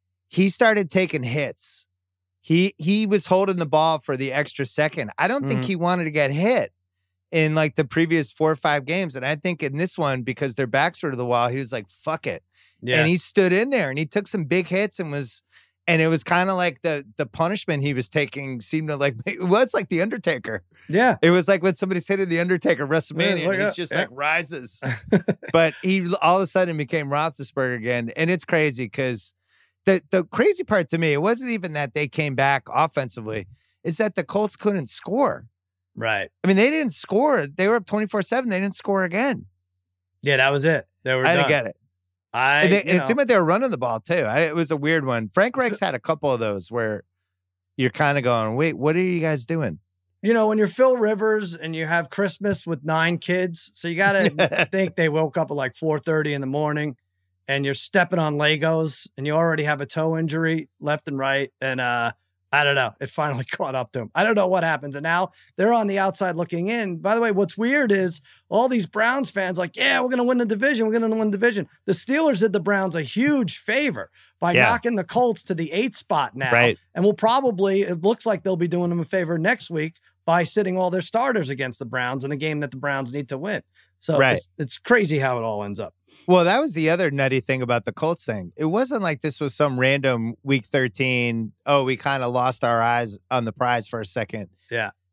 He started taking hits. He he was holding the ball for the extra second. I don't think Mhm. he wanted to get hit in like the previous four or five games. And I think in this one, because their backs were to the wall, he was like, fuck it. Yeah. And he stood in there and he took some big hits and was, and it was kind of like the the punishment he was taking seemed to like, it was like the Undertaker. yeah. It was like when somebody's hitting the Undertaker WrestleMania, Yeah, look and he's up. just Yeah. like rises. But he all of a sudden became Roethlisberger again. And it's crazy because the, the crazy part to me, it wasn't even that they came back offensively, is that the Colts couldn't score. Right. I mean, they didn't score. They were up twenty-four seven. They didn't score again. Yeah, that was it. They were I didn't done. get it. I, And they, you it know, seemed like they were running the ball too. I, it was a weird one. Frank Reich's had a couple of those where you're kind of going, wait, what are you guys doing? you know, when you're Phil Rivers and you have Christmas with nine kids, so you got to think they woke up at like four thirty in the morning and you're stepping on Legos and you already have a toe injury left and right. And uh, I don't know. It finally caught up to him. I don't know what happens. And now they're on the outside looking in. By the way, what's weird is all these Browns fans like, yeah, we're going to win the division. We're going to win the division. The Steelers did the Browns a huge favor by Yeah. knocking the Colts to the eighth spot now. Right. And we'll probably, it looks like they'll be doing them a favor next week by sitting all their starters against the Browns in a game that the Browns need to win. So Right. it's, it's crazy how it all ends up. Well, that was the other nutty thing about the Colts thing. It wasn't like this was some random week thirteen, oh, we kind of lost our eyes on the prize for a second. Yeah.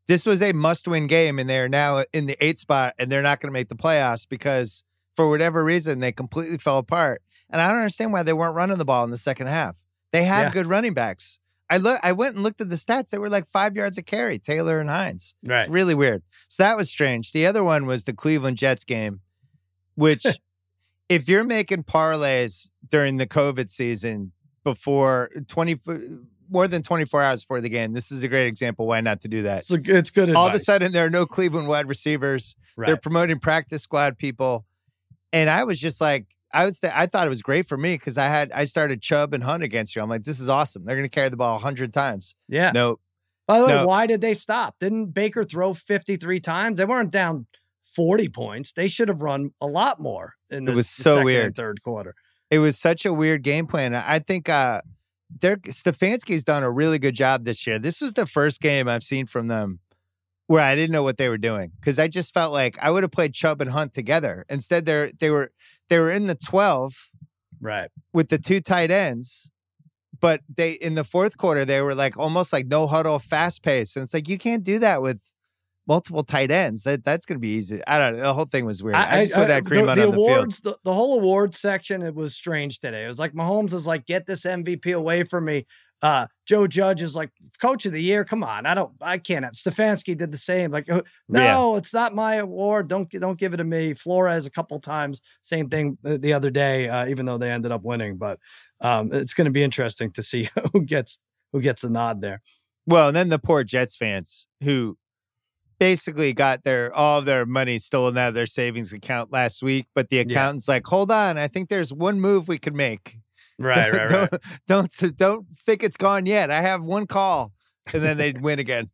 This was a must-win game, and they're now in the eighth spot, and they're not going to make the playoffs because for whatever reason, they completely fell apart. And I don't understand why they weren't running the ball in the second half. They have Yeah. good running backs. I look. I went and looked at the stats. They were like five yards a carry, Taylor and Hines. Right. It's really weird. So that was strange. The other one was the Cleveland Jets game, which if you're making parlays during the COVID season before twenty more than twenty-four hours before the game, this is a great example why not to do that. It's, a, it's good advice. All of a sudden, there are no Cleveland wide receivers. Right. They're promoting practice squad people. And I was just like, I was, th- I thought it was great for me because I had, I started Chubb and Hunt against you. I'm like, this is awesome. They're going to carry the ball a hundred times. Yeah. No. By the way, no. why did they stop? Didn't Baker throw fifty-three times? They weren't down forty points. They should have run a lot more in this It was the so second weird. and third quarter. It was such a weird game plan. I think uh, they're, Stefanski's done a really good job this year. This was the first game I've seen from them where I didn't know what they were doing because I just felt like I would have played Chubb and Hunt together. Instead, they're they were they were in the twelve, right, with the two tight ends. But they in the fourth quarter they were like almost like no huddle, fast pace, and it's like you can't do that with multiple tight ends. That that's going to be easy. I don't know. The whole thing was weird. I, I just saw that cream the, out the on the awards, field. The, the whole awards section, it was strange today. It was like Mahomes is like, get this M V P away from me. Uh, Joe Judge is like, coach of the year. Come on. I don't, I can't. Stefanski did the same. Like, no, yeah. It's not my award. Don't, don't give it to me. Flores a couple times. Same thing the, the other day, uh, even though they ended up winning. But um, it's going to be interesting to see who gets, who gets the nod there. Well, and then the poor Jets fans who basically got their all of their money stolen out of their savings account last week. But the accountant's yeah. like, hold on, I think there's one move we could make. Right, right, don't, right. Don't, don't don't think it's gone yet. I have one call, and then they'd win again.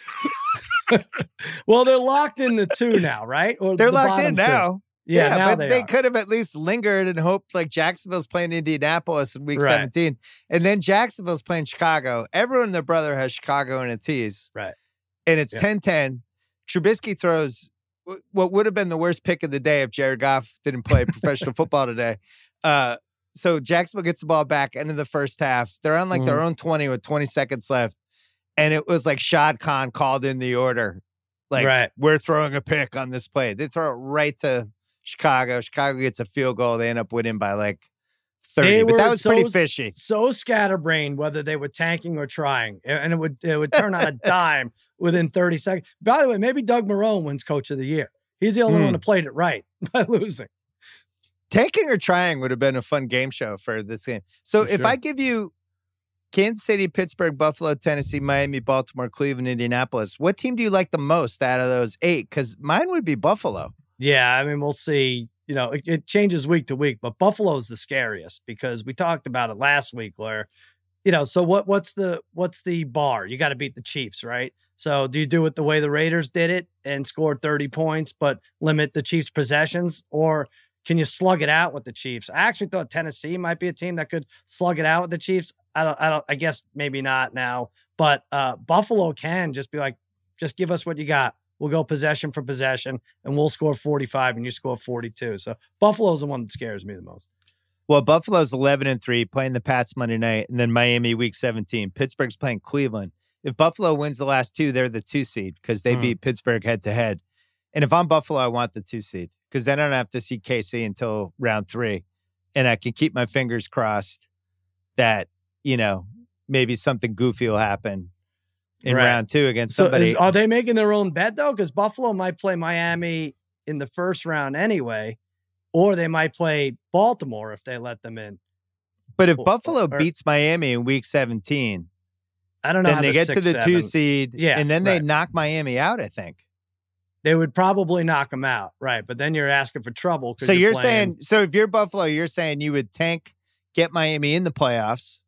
Well, they're locked in the two now, right? Or they're the locked in now. Two. Yeah, yeah now but they, they are. could have at least lingered and hoped like Jacksonville's playing Indianapolis in week right. seventeen, and then Jacksonville's playing Chicago. Everyone and their brother has Chicago in a tease, right? And it's ten ten. Yeah. Trubisky throws what would have been the worst pick of the day if Jared Goff didn't play professional football today. Uh, So Jacksonville gets the ball back end of the first half. They're on like mm-hmm. their own twenty with twenty seconds left. And it was like Shad Khan called in the order. Like, right. we're throwing a pick on this play. They throw it right to Chicago. Chicago gets a field goal. They end up winning by like thirty. They but that was so, pretty fishy. So scatterbrained whether they were tanking or trying. And it would it would turn on a dime within thirty seconds. By the way, maybe Doug Marrone wins coach of the year. He's the only mm. one who played it right by losing. Tanking or trying would have been a fun game show for this game. So for if sure. I give you Kansas City, Pittsburgh, Buffalo, Tennessee, Miami, Baltimore, Cleveland, Indianapolis, what team do you like the most out of those eight? Because mine would be Buffalo. Yeah, I mean, we'll see. You know, it, it changes week to week, but Buffalo's the scariest because we talked about it last week where, you know, so what? what's the what's the bar? You got to beat the Chiefs, right? So do you do it the way the Raiders did it and score thirty points, but limit the Chiefs' possessions, or can you slug it out with the Chiefs? I actually thought Tennessee might be a team that could slug it out with the Chiefs. I don't, I don't, I guess maybe not now, but uh, Buffalo can just be like, just give us what you got. We'll go possession for possession and we'll score forty-five and you score forty-two. So Buffalo's the one that scares me the most. Well, Buffalo's eleven and three playing the Pats Monday night and then Miami week seventeen. Pittsburgh's playing Cleveland. If Buffalo wins the last two, they're the two seed because they mm. beat Pittsburgh head to head. And if I'm Buffalo, I want the two seed because then I don't have to see K C until round three. And I can keep my fingers crossed that, you know, maybe something goofy will happen in right. round two against so somebody. Is, are they making their own bet, though? Because Buffalo might play Miami in the first round anyway, or they might play Baltimore if they let them in. But if or, Buffalo or, beats Miami in week seventeen, I don't know. Then they the get six, to the seven. two seed, yeah, and then right. they knock Miami out, I think. They would probably knock them out, right? But then you're asking for trouble. So you're, you're playing... saying, so if you're Buffalo, you're saying you would tank, get Miami in the playoffs.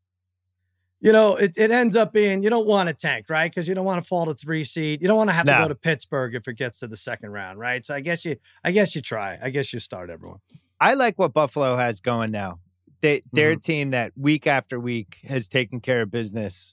You know, it, it ends up being, you don't want to tank, right? Because you don't want to fall to three seed. You don't want to have no. to go to Pittsburgh if it gets to the second round, right? So I guess you, I guess you try. I guess you start everyone. I like what Buffalo has going now. They, they're mm-hmm. a team that week after week has taken care of business.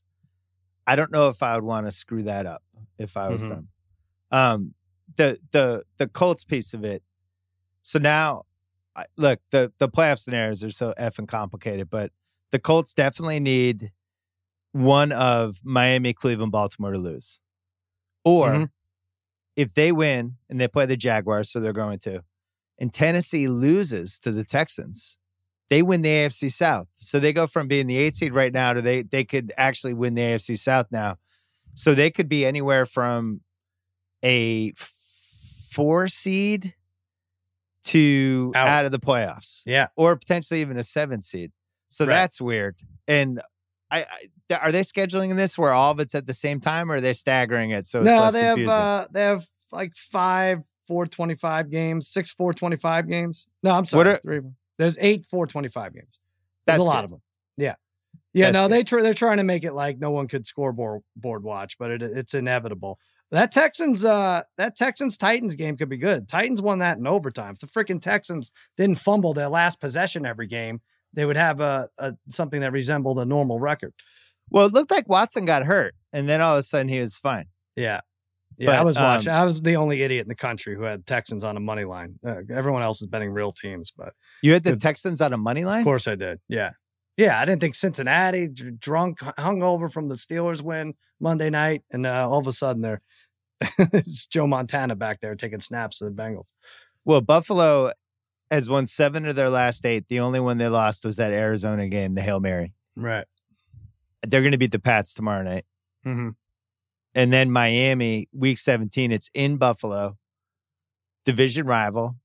I don't know if I would want to screw that up if I was mm-hmm. them. Um, the the the Colts piece of it. So now, I, look, the the playoff scenarios are so effing complicated, but the Colts definitely need one of Miami, Cleveland, Baltimore to lose, Or Mm-hmm. if they win and they play the Jaguars, so they're going to, and Tennessee loses to the Texans, they win the A F C South. So they go from being the eighth seed right now to they they could actually win the A F C South now. So they could be anywhere from a four seed to Out. out of the playoffs. Yeah. Or potentially even a seven seed. So Right. that's weird. And I, I are they scheduling this where all of it's at the same time, or are they staggering it so it's No, less they confusing? have uh, they have like five four twenty-five games, six four twenty-five games. No, I'm sorry, What are- three of them. There's eight four twenty-five games. There's That's a lot good. of them. Yeah, yeah. That's no, good. they try, they're trying to make it like no one could scoreboard board watch, but it, it's inevitable. That Texans, uh, that Texans Titans game could be good. Titans won that in overtime. If the freaking Texans didn't fumble their last possession every game, they would have a, a something that resembled a normal record. Well, it looked like Watson got hurt, and then all of a sudden he was fine. Yeah. Yeah, But, I was watching. um, I was the only idiot in the country who had Texans on a money line. Uh, everyone else is betting real teams, but You had the Good. Texans on a money line? of course I did. Yeah. Yeah, I didn't think Cincinnati, dr- drunk, hungover from the Steelers win Monday night, and uh, all of a sudden they're it's Joe Montana back there taking snaps to the Bengals. Well, Buffalo has won seven of their last eight. The only one they lost was that Arizona game, the Hail Mary. Right. They're going to beat the Pats tomorrow night. Mm-hmm. And then Miami, week seventeen, it's in Buffalo, division rival.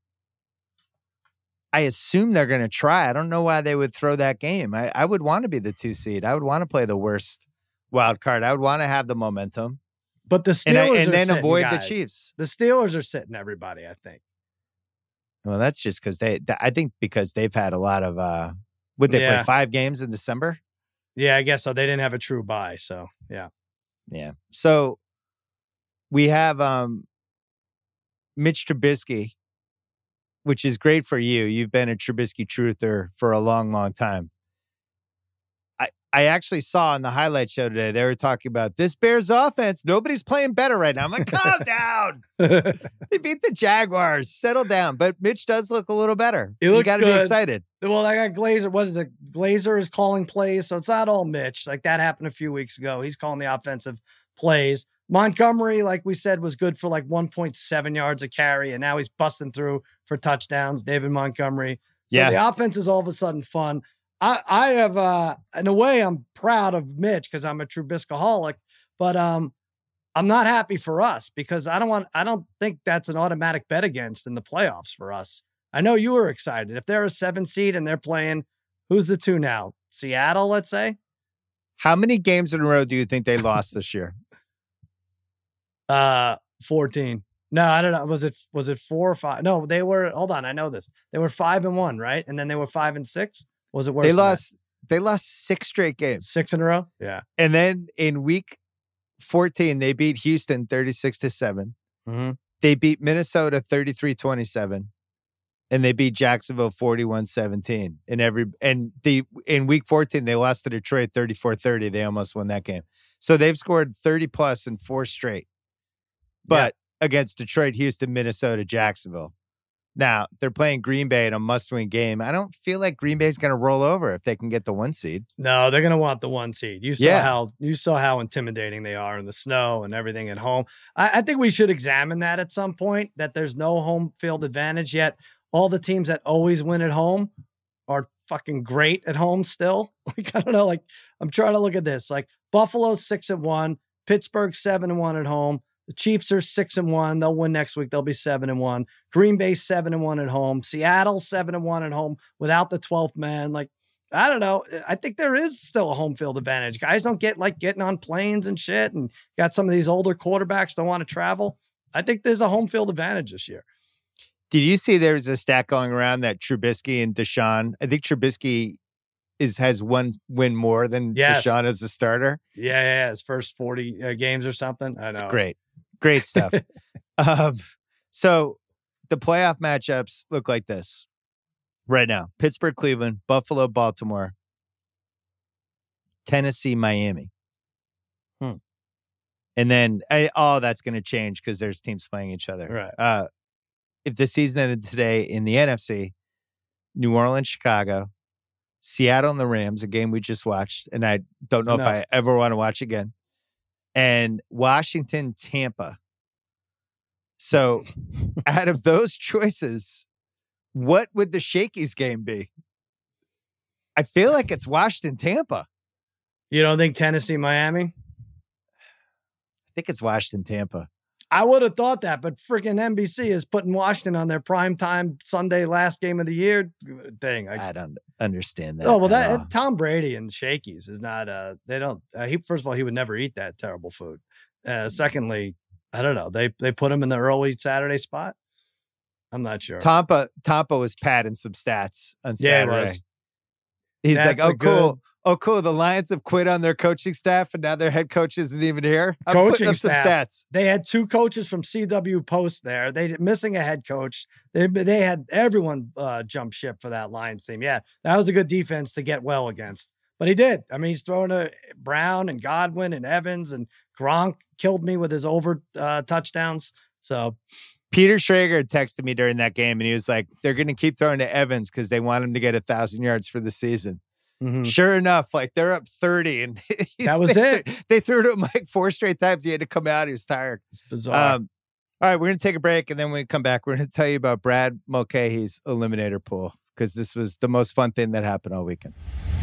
I assume they're going to try. I don't know why they would throw that game. I, I would want to be the two seed. I would want to play the worst wild card. I would want to have the momentum But the Steelers and, I, are and then sitting, avoid guys. the Chiefs. The Steelers are sitting everybody, I think. Well, that's just because they, th- I think because they've had a lot of, uh, would they Yeah. play five games in December? Yeah, I guess so. They didn't have a true bye, so yeah. Yeah. So we have um, Mitch Trubisky, which is great for you. You've been a Trubisky truther for a long, long time. I, I actually saw on the highlight show today, they were talking about this Bears offense. Nobody's playing better right now. I'm like, calm down. They beat the Jaguars. Settle down. But Mitch does look a little better. He You looks got to be good. excited. Well, I got Glazer. What is it? Glazer is calling plays, so it's not all Mitch. Like that happened a few weeks ago. He's calling the offensive plays. Montgomery, like we said, was good for like one point seven yards a carry, and now he's busting through for touchdowns. David Montgomery. So Yeah. the offense is all of a sudden fun. I, I have, uh, in a way, I'm proud of Mitch because I'm a Trubiscoholic, but um, I'm not happy for us because I don't want. I don't think that's an automatic bet against in the playoffs for us. I know you were excited. If they're a seven seed and they're playing, who's the two now? Seattle, let's say. How many games in a row do you think they lost this year? Uh, fourteen. No, I don't know. Was it was it four or five? No, they were. Hold on, I know this. They were five and one, right? And then they were five and six. Was it worse? They than that? lost. They lost six straight games. Six in a row. Yeah. And then in week fourteen, they beat Houston thirty-six to seven. Mm-hmm. They beat Minnesota thirty-three twenty-seven. And they beat Jacksonville forty-one seventeen. In every and the in week fourteen, they lost to Detroit thirty-four thirty. They almost won that game. So they've scored thirty plus in four straight. But against Detroit, Houston, Minnesota, Jacksonville. Now, they're playing Green Bay in a must-win game. I don't feel like Green Bay's going to roll over if they can get the one seed. No, they're gonna want the one seed. You saw Yeah. how you saw how intimidating they are in the snow and everything at home. I, I think we should examine that at some point. That there's no home field advantage yet. All the teams that always win at home are fucking great at home still. Like I don't know. Like I'm trying to look at this. Like Buffalo's six and one, Pittsburgh seven and one at home. The Chiefs are six and one. They'll win next week. They'll be seven and one. Green Bay seven and one at home. Seattle seven and one at home without the twelfth man. Like I don't know. I think there is still a home field advantage. Guys don't get like getting on planes and shit. And got some of these older quarterbacks don't want to travel. I think there's a home field advantage this year. Did you see there was a stat going around that Trubisky and Deshaun, I think Trubisky is has one win more than Yes. Deshaun as a starter? Yeah, yeah, yeah. His first forty uh, games or something. I know. It's great. Great stuff. um, so the playoff matchups look like this right now. Pittsburgh, Cleveland, Buffalo, Baltimore, Tennessee, Miami. Hmm. And then I, all that's going to change because there's teams playing each other. Right. Uh, if the season ended today in the N F C, New Orleans, Chicago, Seattle and the Rams, a game we just watched, and I don't know Enough. if I ever want to watch again. and Washington, Tampa. So out of those choices, what would the Shakey's game be? I feel like it's Washington, Tampa. You don't think Tennessee, Miami? I think it's Washington, Tampa. I would have thought that, but freaking N B C is putting Washington on their primetime Sunday last game of the year thing. I, I don't understand that. Oh, well, that Tom Brady and Shakey's is not, uh, they don't, uh, he, first of all, he would never eat that terrible food. Uh, secondly, I don't know. They, they put him in the early Saturday spot. I'm not sure. Tampa, Tampa was padding some stats on Yeah, Saturday. it was. He's That's like, oh, a cool. good- Oh, cool. The Lions have quit on their coaching staff, and now their head coach isn't even here. I'm Coaching putting up some staff. stats. They had two coaches from C W Post there. They missing a head coach. They they had everyone uh, jump ship for that Lions team. Yeah, that was a good defense to get well against. But he did. I mean, he's throwing a Brown and Godwin and Evans, and Gronk killed me with his over uh, touchdowns. So Peter Schrager texted me during that game, and he was like, they're going to keep throwing to Evans because they want him to get a thousand yards for the season. mm-hmm. Sure enough, like they're up thirty, and That was they, it. They threw to him like four straight times. He had to come out. He was tired. It's bizarre. Um, all right, we're going to take a break, and then when we come back, we're going to tell you about Brad Mulcahy's eliminator pool because this was the most fun thing that happened all weekend.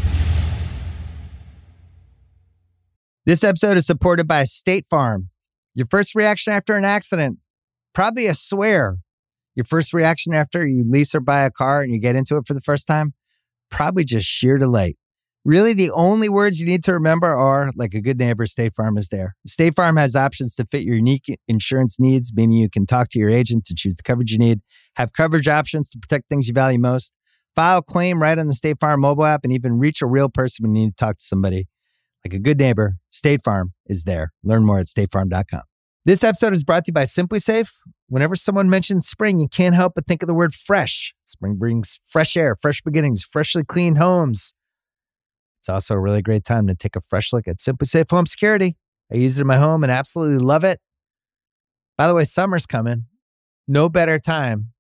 This episode is supported by State Farm. Your first reaction after an accident, probably a swear. Your first reaction after you lease or buy a car and you get into it for the first time, probably just sheer delight. Really, the only words you need to remember are, like a good neighbor, State Farm is there. State Farm has options to fit your unique insurance needs, meaning you can talk to your agent to choose the coverage you need, have coverage options to protect things you value most, file a claim right on the State Farm mobile app, and even reach a real person when you need to talk to somebody. Like a good neighbor, State Farm is there. Learn more at state farm dot com. This episode is brought to you by SimpliSafe. Whenever someone mentions spring, you can't help but think of the word fresh. Spring brings fresh air, fresh beginnings, freshly cleaned homes. It's also a really great time to take a fresh look at SimpliSafe Home Security. I use it in my home and absolutely love it. By the way, summer's coming. No better time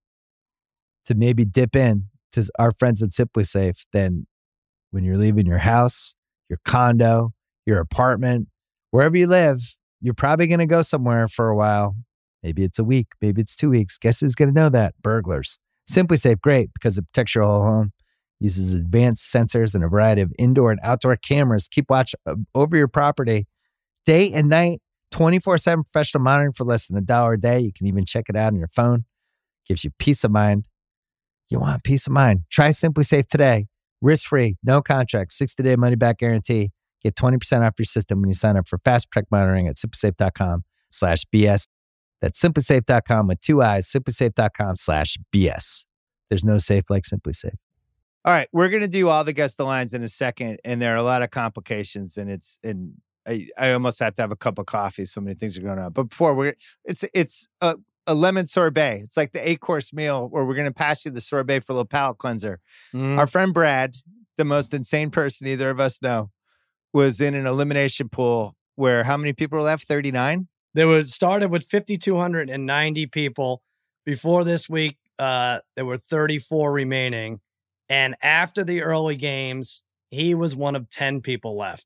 to maybe dip in to our friends at SimpliSafe than when you're leaving your house, your condo, your apartment, wherever you live. You're probably going to go somewhere for a while. Maybe it's a week. Maybe it's two weeks. Guess who's going to know that? Burglars. SimpliSafe, great because it protects your whole home. Uses advanced sensors and a variety of indoor and outdoor cameras. Keep watch over your property day and night. twenty-four seven professional monitoring for less than a dollar a day. You can even check it out on your phone. Gives you peace of mind. You want peace of mind. Try SimpliSafe today. Risk-free, no contract, sixty-day money-back guarantee. Get twenty percent off your system when you sign up for Fast Protect Monitoring at simplisafe.com slash BS. That's simplisafe.com with two eyes, simplisafe.com slash BS. There's no safe like SimpliSafe. All right, we're going to do all the guess the lines in a second, and there are a lot of complications, and it's and I, I almost have to have a cup of coffee. So many things are going on. But before we're, it's it's a, a lemon sorbet. It's like the eight course meal where we're going to pass you the sorbet for a little palate cleanser. Mm. Our friend Brad, the most insane person either of us know, was in an elimination pool where how many people were left? thirty-nine? They were started with five thousand two hundred ninety people. Before this week, uh, there were thirty-four remaining. And after the early games, he was one of ten people left.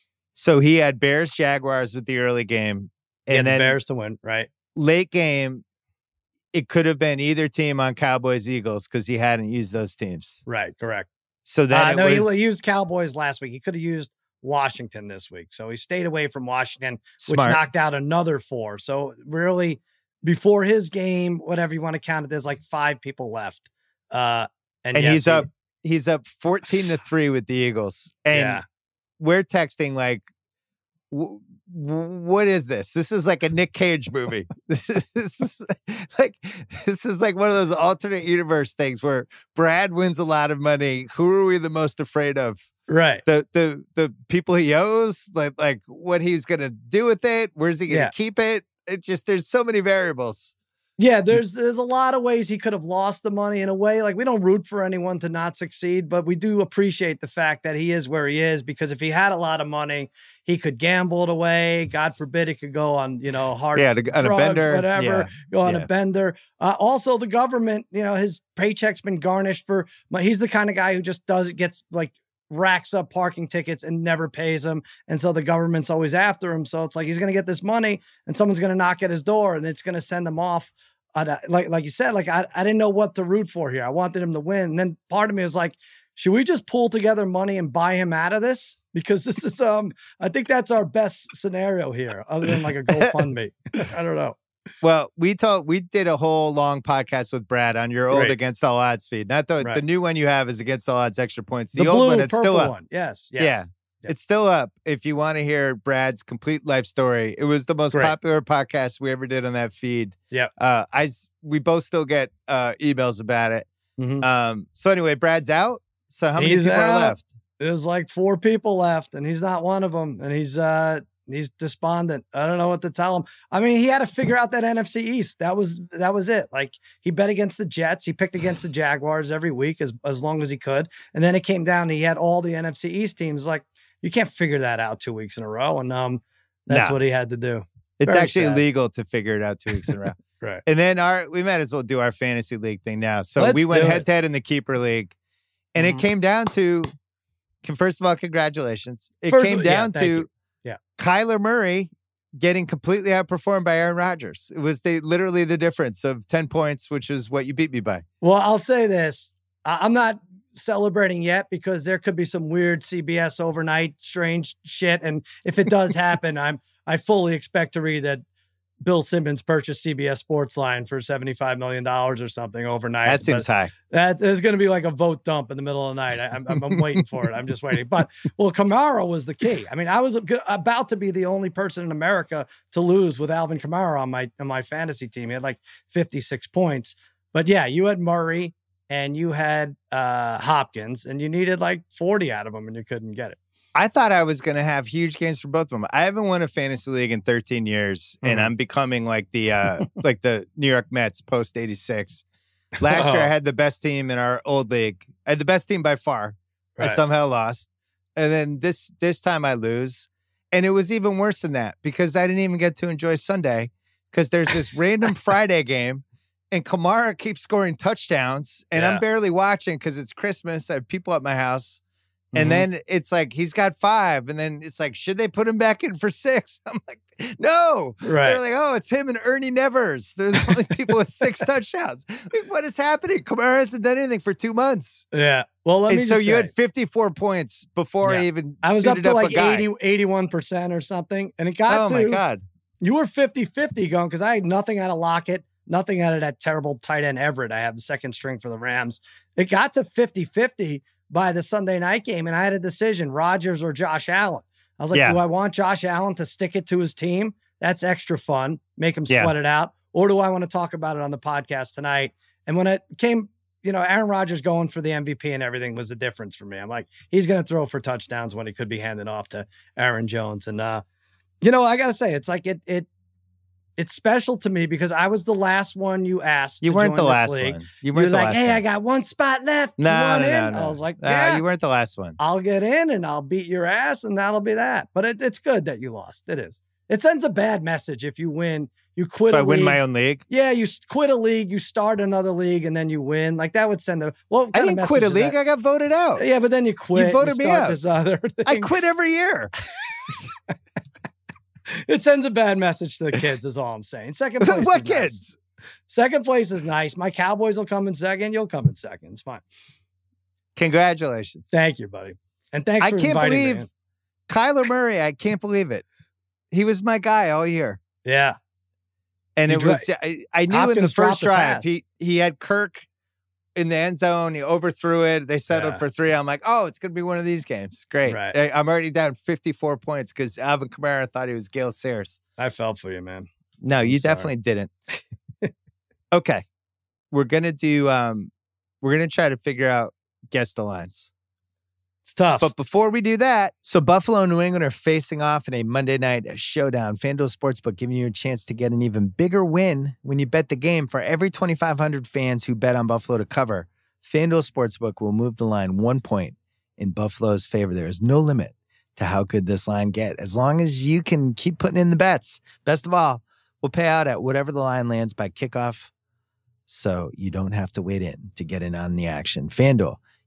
So he had Bears, Jaguars with the early game. He had And the then Bears to win, right? late game, it could have been either team on Cowboys, Eagles, because he hadn't used those teams. Right, correct. So then Uh, it no, was he used Cowboys last week. He could have used Washington this week. So he stayed away from Washington, smart. which knocked out another four. So really, before his game, whatever you want to count it, there's like five people left. Uh, and and yes, he's he- up. He's up fourteen to three with the Eagles. And Yeah. we're texting like, w- w- what is this? This is like a Nick Cage movie. This is like this is like one of those alternate universe things where Brad wins a lot of money. Who are we the most afraid of? Right. The the the people he owes, like like what he's gonna do with it. Where's he gonna Yeah. keep it? It just there's so many variables. Yeah, there's there's a lot of ways he could have lost the money in a way. Like, we don't root for anyone to not succeed, but we do appreciate the fact that he is where he is, because if he had a lot of money, he could gamble it away. God forbid it could go on, you know, hard Yeah, to- on a drugs, bender, whatever, yeah, go on yeah. a bender. Uh, also, the government, you know, his paycheck's been garnished for. He's the kind of guy who just does it, gets like racks up parking tickets and never pays them. And so the government's always after him. So it's like, he's going to get this money and someone's going to knock at his door and it's going to send him off. Uh, like, like you said, like, I, I didn't know what to root for here. I wanted him to win. And then part of me was like, should we just pull together money and buy him out of this? Because this is, um, I think that's our best scenario here, other than like a GoFundMe. I don't know. Well, we told we did a whole long podcast with Brad on your old Right. Against All Odds feed. Not the Right. the new one you have is Against All Odds Extra Points. The, The old blue, one, it's purple still up. one. Yes. yes. Yeah. Yep. It's still up if you want to hear Brad's complete life story. It was the most Great. popular podcast we ever did on that feed. Yeah. Uh, I s- we both still get uh, emails about it. Mhm. Um, so anyway, Brad's out. So how many He's people out. are left? There's like four people left, and he's not one of them. And he's uh he's despondent. I don't know what to tell him. I mean, he had to figure out that N F C East. That was that was it. Like, he bet against the Jets. He picked against the Jaguars every week as as long as he could. And then it came down. And he had all the N F C East teams. Like, you can't figure that out two weeks in a row. And um, that's No. what he had to do. It's Very actually sad. illegal to figure it out two weeks in a row. Right. And then our we might as well do our fantasy league thing now. So Let's we went do head it. to head in the keeper league, and Mhm. it came down to. First of all, congratulations. It First came of all- yeah, down thank to you. Yeah. Kyler Murray getting completely outperformed by Aaron Rodgers. It was the literally the difference of ten points, which is what you beat me by. Well, I'll say this. I- I'm not celebrating yet because there could be some weird C B S overnight strange shit. And if it does happen, I'm I fully expect to read that Bill Simmons purchased C B S Sportsline for seventy-five million dollars or something overnight. That seems But high. that is going to be like a vote dump in the middle of the night. I, I'm, I'm, I'm waiting for it. I'm just waiting. But, well, Kamara was the key. I mean, I was about to be the only person in America to lose with Alvin Kamara on my on my fantasy team. He had like fifty-six points. But yeah, you had Murray and you had uh, Hopkins, and you needed like forty out of them, and you couldn't get it. I thought I was going to have huge games for both of them. I haven't won a fantasy league in thirteen years, and Mhm. I'm becoming like the uh, like the New York Mets post eighty-six. Last year, I had the best team in our old league. I had the best team by far. I Right. somehow lost, and then this this time I lose, and it was even worse than that because I didn't even get to enjoy Sunday because there's this random Friday game, and Kamara keeps scoring touchdowns, and Yeah. I'm barely watching because it's Christmas. I have people at my house. And Mhm. then it's like, he's got five. And then it's like, should they put him back in for six? I'm like, no. Right. They're like, oh, it's him and Ernie Nevers. They're the only people with six touchdowns. Like, what is happening? Kamara hasn't done anything for two months. Yeah. Well, let and me so just you say, had fifty-four points before I Yeah. even I was up suited to a like guy. eighty, eighty-one percent or something. And it got Oh, to, my God. you were fifty-fifty going because I had nothing out of Lockett, nothing out of that terrible tight end Everett. I have the second string for the Rams. It got to fifty-fifty by the Sunday night game, and I had a decision, Rodgers or Josh Allen. I was like, Yeah. do I want Josh Allen to stick it to his team? That's extra fun. Make him Yeah. sweat it out. Or do I want to talk about it on the podcast tonight? And when it came, you know, Aaron Rodgers going for the M V P and everything was the difference for me. I'm like, he's going to throw for touchdowns when he could be handed off to Aaron Jones. And, uh, you know, I got to say, it's like it, it, it's special to me because I was the last one you asked. You to weren't join the this last league. one. You You weren't were the like, last hey, one. I got one spot left. You No, want no, in? no, no. I was like, Nah, yeah, you weren't the last one. I'll get in and I'll beat your ass and that'll be that. But it, it's good that you lost. It is. It sends a bad message if you win. You quit If a I win league. my own league. Yeah, you s- quit a league, you start another league, and then you win. Like that would send a well. I didn't quit a league. I got voted out. Yeah, but then you quit. You voted me start out. This other thing. I quit every year. It sends a bad message to the kids. Is all I'm saying. Second place. What is nice. kids? Second place is nice. My Cowboys will come in second. You'll come in second. It's fine. Congratulations. Thank you, buddy. And thanks I for can't inviting believe me. Kyler Murray. I can't believe it. He was my guy all year. Yeah. And You it dri- was, I, I knew in the Hopkins dropped first the drive, pass. he he had Kirk in the end zone. He overthrew it. They settled Yeah. for three. I'm like, oh, it's going to be one of these games. Great. Right. I, I'm already down fifty-four points because Alvin Kamara thought he was Gale Sayers. I felt for you, man. No, you sorry. definitely didn't. Okay. We're going to do, um, we're going to try to figure out guess the lines. It's tough. But before we do that, so Buffalo and New England are facing off in a Monday night showdown. FanDuel Sportsbook giving you a chance to get an even bigger win when you bet the game. For every twenty-five hundred fans who bet on Buffalo to cover, FanDuel Sportsbook will move the line one point in Buffalo's favor. There is no limit to how good this line get, as long as you can keep putting in the bets. Best of all, we'll pay out at whatever the line lands by kickoff, so you don't have to wait in to get in on the action. FanDuel,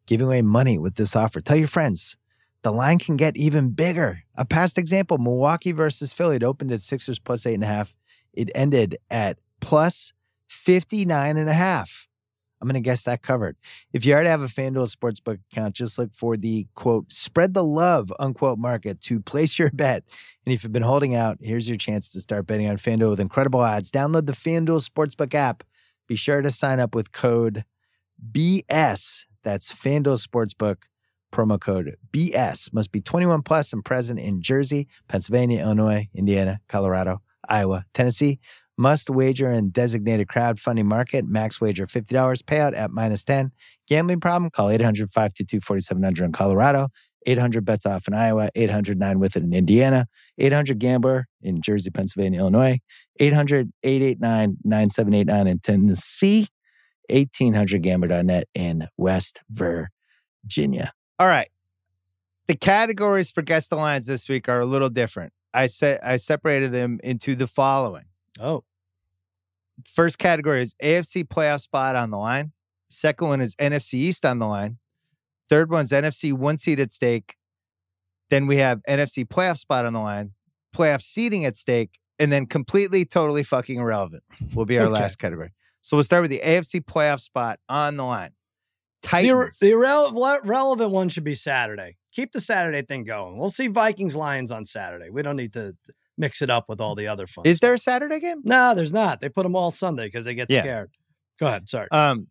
giving away money with this offer. Tell your friends. The line can get even bigger. A past example, Milwaukee versus Philly. It opened at Sixers plus eight and a half. It ended at plus fifty-nine and a half. I'm going to guess that covered. If you already have a FanDuel Sportsbook account, just look for the, quote, spread the love, unquote, market to place your bet. And if you've been holding out, here's your chance to start betting on FanDuel with incredible odds. Download the FanDuel Sportsbook app. Be sure to sign up with code B S. That's FanDuel Sportsbook, promo code B S. Must be twenty-one plus and present in Jersey, Pennsylvania, Illinois, Indiana, Colorado, Iowa, Tennessee. Must wager in designated crowdfunding market. Max wager fifty dollars. Payout at minus ten. Gambling problem? Call eight hundred, five two two, four seven zero zero in Colorado. eight hundred bets off in Iowa. eight hundred nine with it in Indiana. eight hundred gambler in Jersey, Pennsylvania, Illinois. eight hundred, eight eight nine, nine seven eight nine in Tennessee. eighteen hundred gambler dot net in West Virginia. All right. The categories for Guess the Lines this week are a little different. I said I separated them into the following. Oh. First category is A F C playoff spot on the line. Second one is N F C East on the line. Third one's N F C one seed at stake. Then we have N F C playoff spot on the line, playoff seeding at stake, and then completely, totally fucking irrelevant will be our okay. last category. So we'll start with the A F C playoff spot on the line. Titans. The, the irre- relevant one should be Saturday. Keep the Saturday thing going. We'll see Vikings Lions on Saturday. We don't need to mix it up with all the other fun. Is there a Saturday game? No, there's not. They put them all Sunday because they get yeah. scared. Go ahead. Sorry. Um,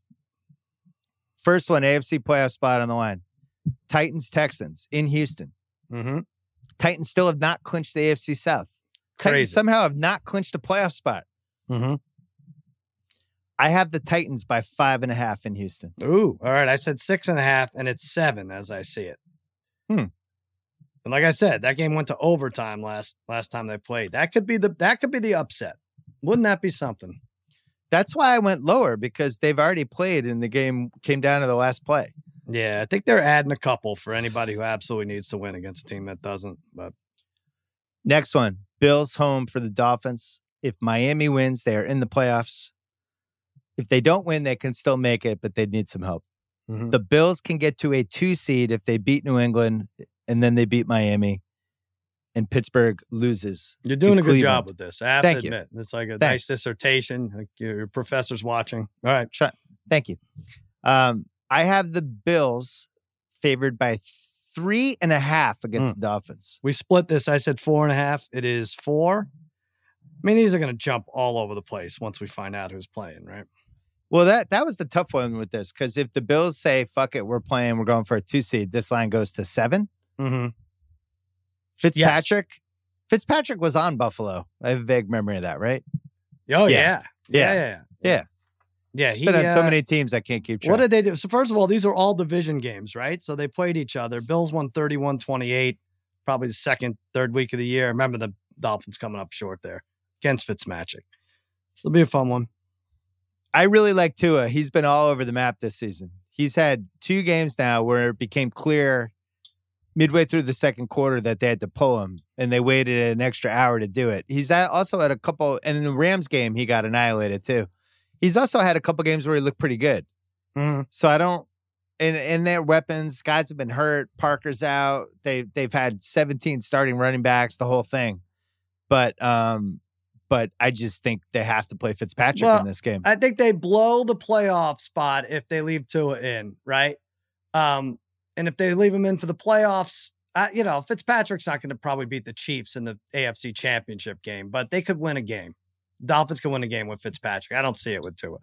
first one, A F C playoff spot on the line. Titans, Texans in Houston. Mm-hmm. Titans still have not clinched the A F C South. Crazy. Titans somehow have not clinched a playoff spot. Mm-hmm. I have the Titans by five and a half in Houston. Ooh, all right. I said six and a half, and it's seven as I see it. Hmm. And like I said, that game went to overtime last last time they played. That could be the that could be the upset. Wouldn't that be something? That's why I went lower, because they've already played and the game came down to the last play. Yeah, I think they're adding a couple for anybody who absolutely needs to win against a team that doesn't. But next one, Bills home for the Dolphins. If Miami wins, they are in the playoffs. If they don't win, they can still make it, but they need some help. Mm-hmm. The Bills can get to a two seed if they beat New England and then they beat Miami and Pittsburgh loses. You're doing a Cleveland. good job with this. I have Thank to admit, you. It's like a Thanks. nice dissertation. Like your professor's watching. All right. Try. Thank you. Um, I have the Bills favored by three and a half against mm. the Dolphins. We split this. I said four and a half. It is four. I mean, these are going to jump all over the place once we find out who's playing, right? Well, that that was the tough one with this, because if the Bills say, fuck it, we're playing, we're going for a two seed, this line goes to seven. Mm-hmm. Fitzpatrick. Yes. Fitzpatrick was on Buffalo. I have a vague memory of that, right? Oh, yeah. Yeah. Yeah. Yeah. Yeah. Yeah. yeah He's he, been on so uh, many teams I can't keep track. What did they do? So, first of all, these are all division games, right? So they played each other. Bills won thirty-one twenty-eight, probably the second, third week of the year. Remember the Dolphins coming up short there against Fitzmagic. So it'll be a fun one. I really like Tua. He's been all over the map this season. He's had two games now where it became clear midway through the second quarter that they had to pull him, and they waited an extra hour to do it. He's also had a couple, and in the Rams game, he got annihilated too. He's also had a couple games where he looked pretty good. Mm-hmm. So I don't, and, and their weapons, guys have been hurt. Parker's out. They, they've had seventeen starting running backs, the whole thing. But, um, But I just think they have to play Fitzpatrick well, in this game. I think they blow the playoff spot if they leave Tua in, right? Um, and if they leave him in for the playoffs, uh, you know, Fitzpatrick's not going to probably beat the Chiefs in the A F C Championship game, but they could win a game. Dolphins can win a game with Fitzpatrick. I don't see it with Tua.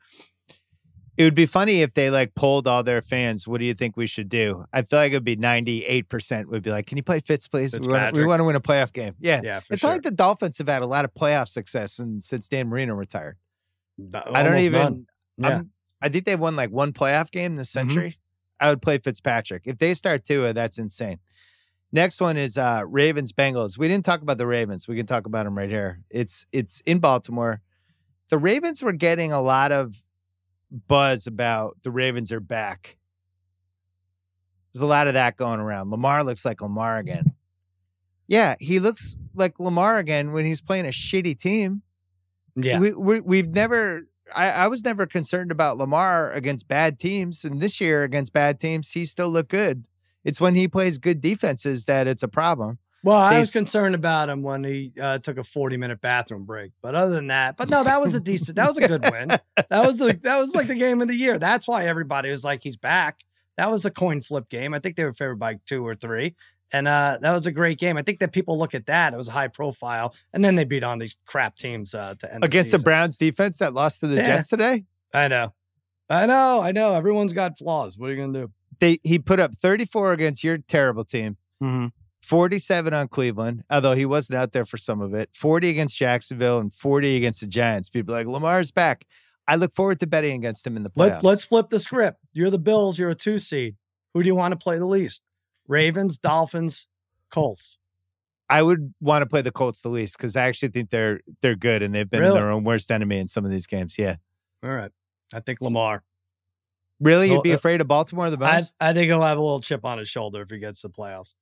It would be funny if they like polled all their fans. What do you think we should do? I feel like it would be ninety-eight percent would be like, can you play Fitz, please? We want, we want to win a playoff game. Yeah. Yeah, it's sure. not like the Dolphins have had a lot of playoff success and, since Dan Marino retired. Almost I don't even, yeah. I think they've won like one playoff game this century. Mm-hmm. I would play Fitzpatrick. If they start Tua, that's insane. Next one is uh, Ravens Bengals. We didn't talk about the Ravens. We can talk about them right here. It's it's in Baltimore. The Ravens were getting a lot of buzz about the Ravens are back. There's a lot of that going around. Lamar looks like Lamar again. Yeah, he looks like Lamar again when he's playing a shitty team. Yeah, we, we we've never I, I was never concerned about Lamar against bad teams. And this year against bad teams, he still looked good. It's when he plays good defenses that it's a problem. Well, I They- was concerned about him when he uh, took a forty minute bathroom break. But other than that, but no, that was a decent, that was a good win. That was like, that was like the game of the year. That's why everybody was like, he's back. That was a coin flip game. I think they were favored by two or three. And uh, that was a great game. I think that people look at that. It was high profile. And then they beat on these crap teams uh, to end Against the, the Browns defense that lost to the Yeah. Jets today. I know. I know. I know. Everyone's got flaws. What are you going to do? They He put up thirty-four against your terrible team. Mm-hmm. forty-seven on Cleveland, although he wasn't out there for some of it. forty against Jacksonville and forty against the Giants. People are like, Lamar's back. I look forward to betting against him in the playoffs. Let, let's flip the script. You're the Bills. You're a two seed. Who do you want to play the least? Ravens, Dolphins, Colts. I would want to play the Colts the least because I actually think they're they're good and they've been Really? in their own worst enemy in some of these games. Yeah. All right. I think Lamar. Really? You'd Well, be uh, afraid of Baltimore the I, most? I think he'll have a little chip on his shoulder if he gets to the playoffs.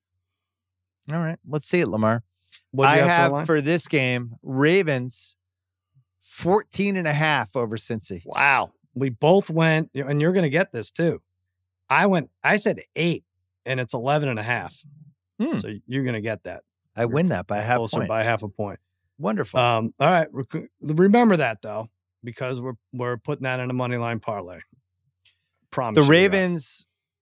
All right. Let's see it, Lamar. What'd I you have, have for, a line? for this game, Ravens fourteen and a half over Cincy. Wow. We both went, and you're going to get this too. I went, I said eight, and it's eleven and a half. Hmm. So you're going to get that. I win that by a half Closer point. by half a point. Wonderful. Um, all right. Rec- Remember that though, because we're we're putting that in a money line parlay. Promise the you that. Ravens,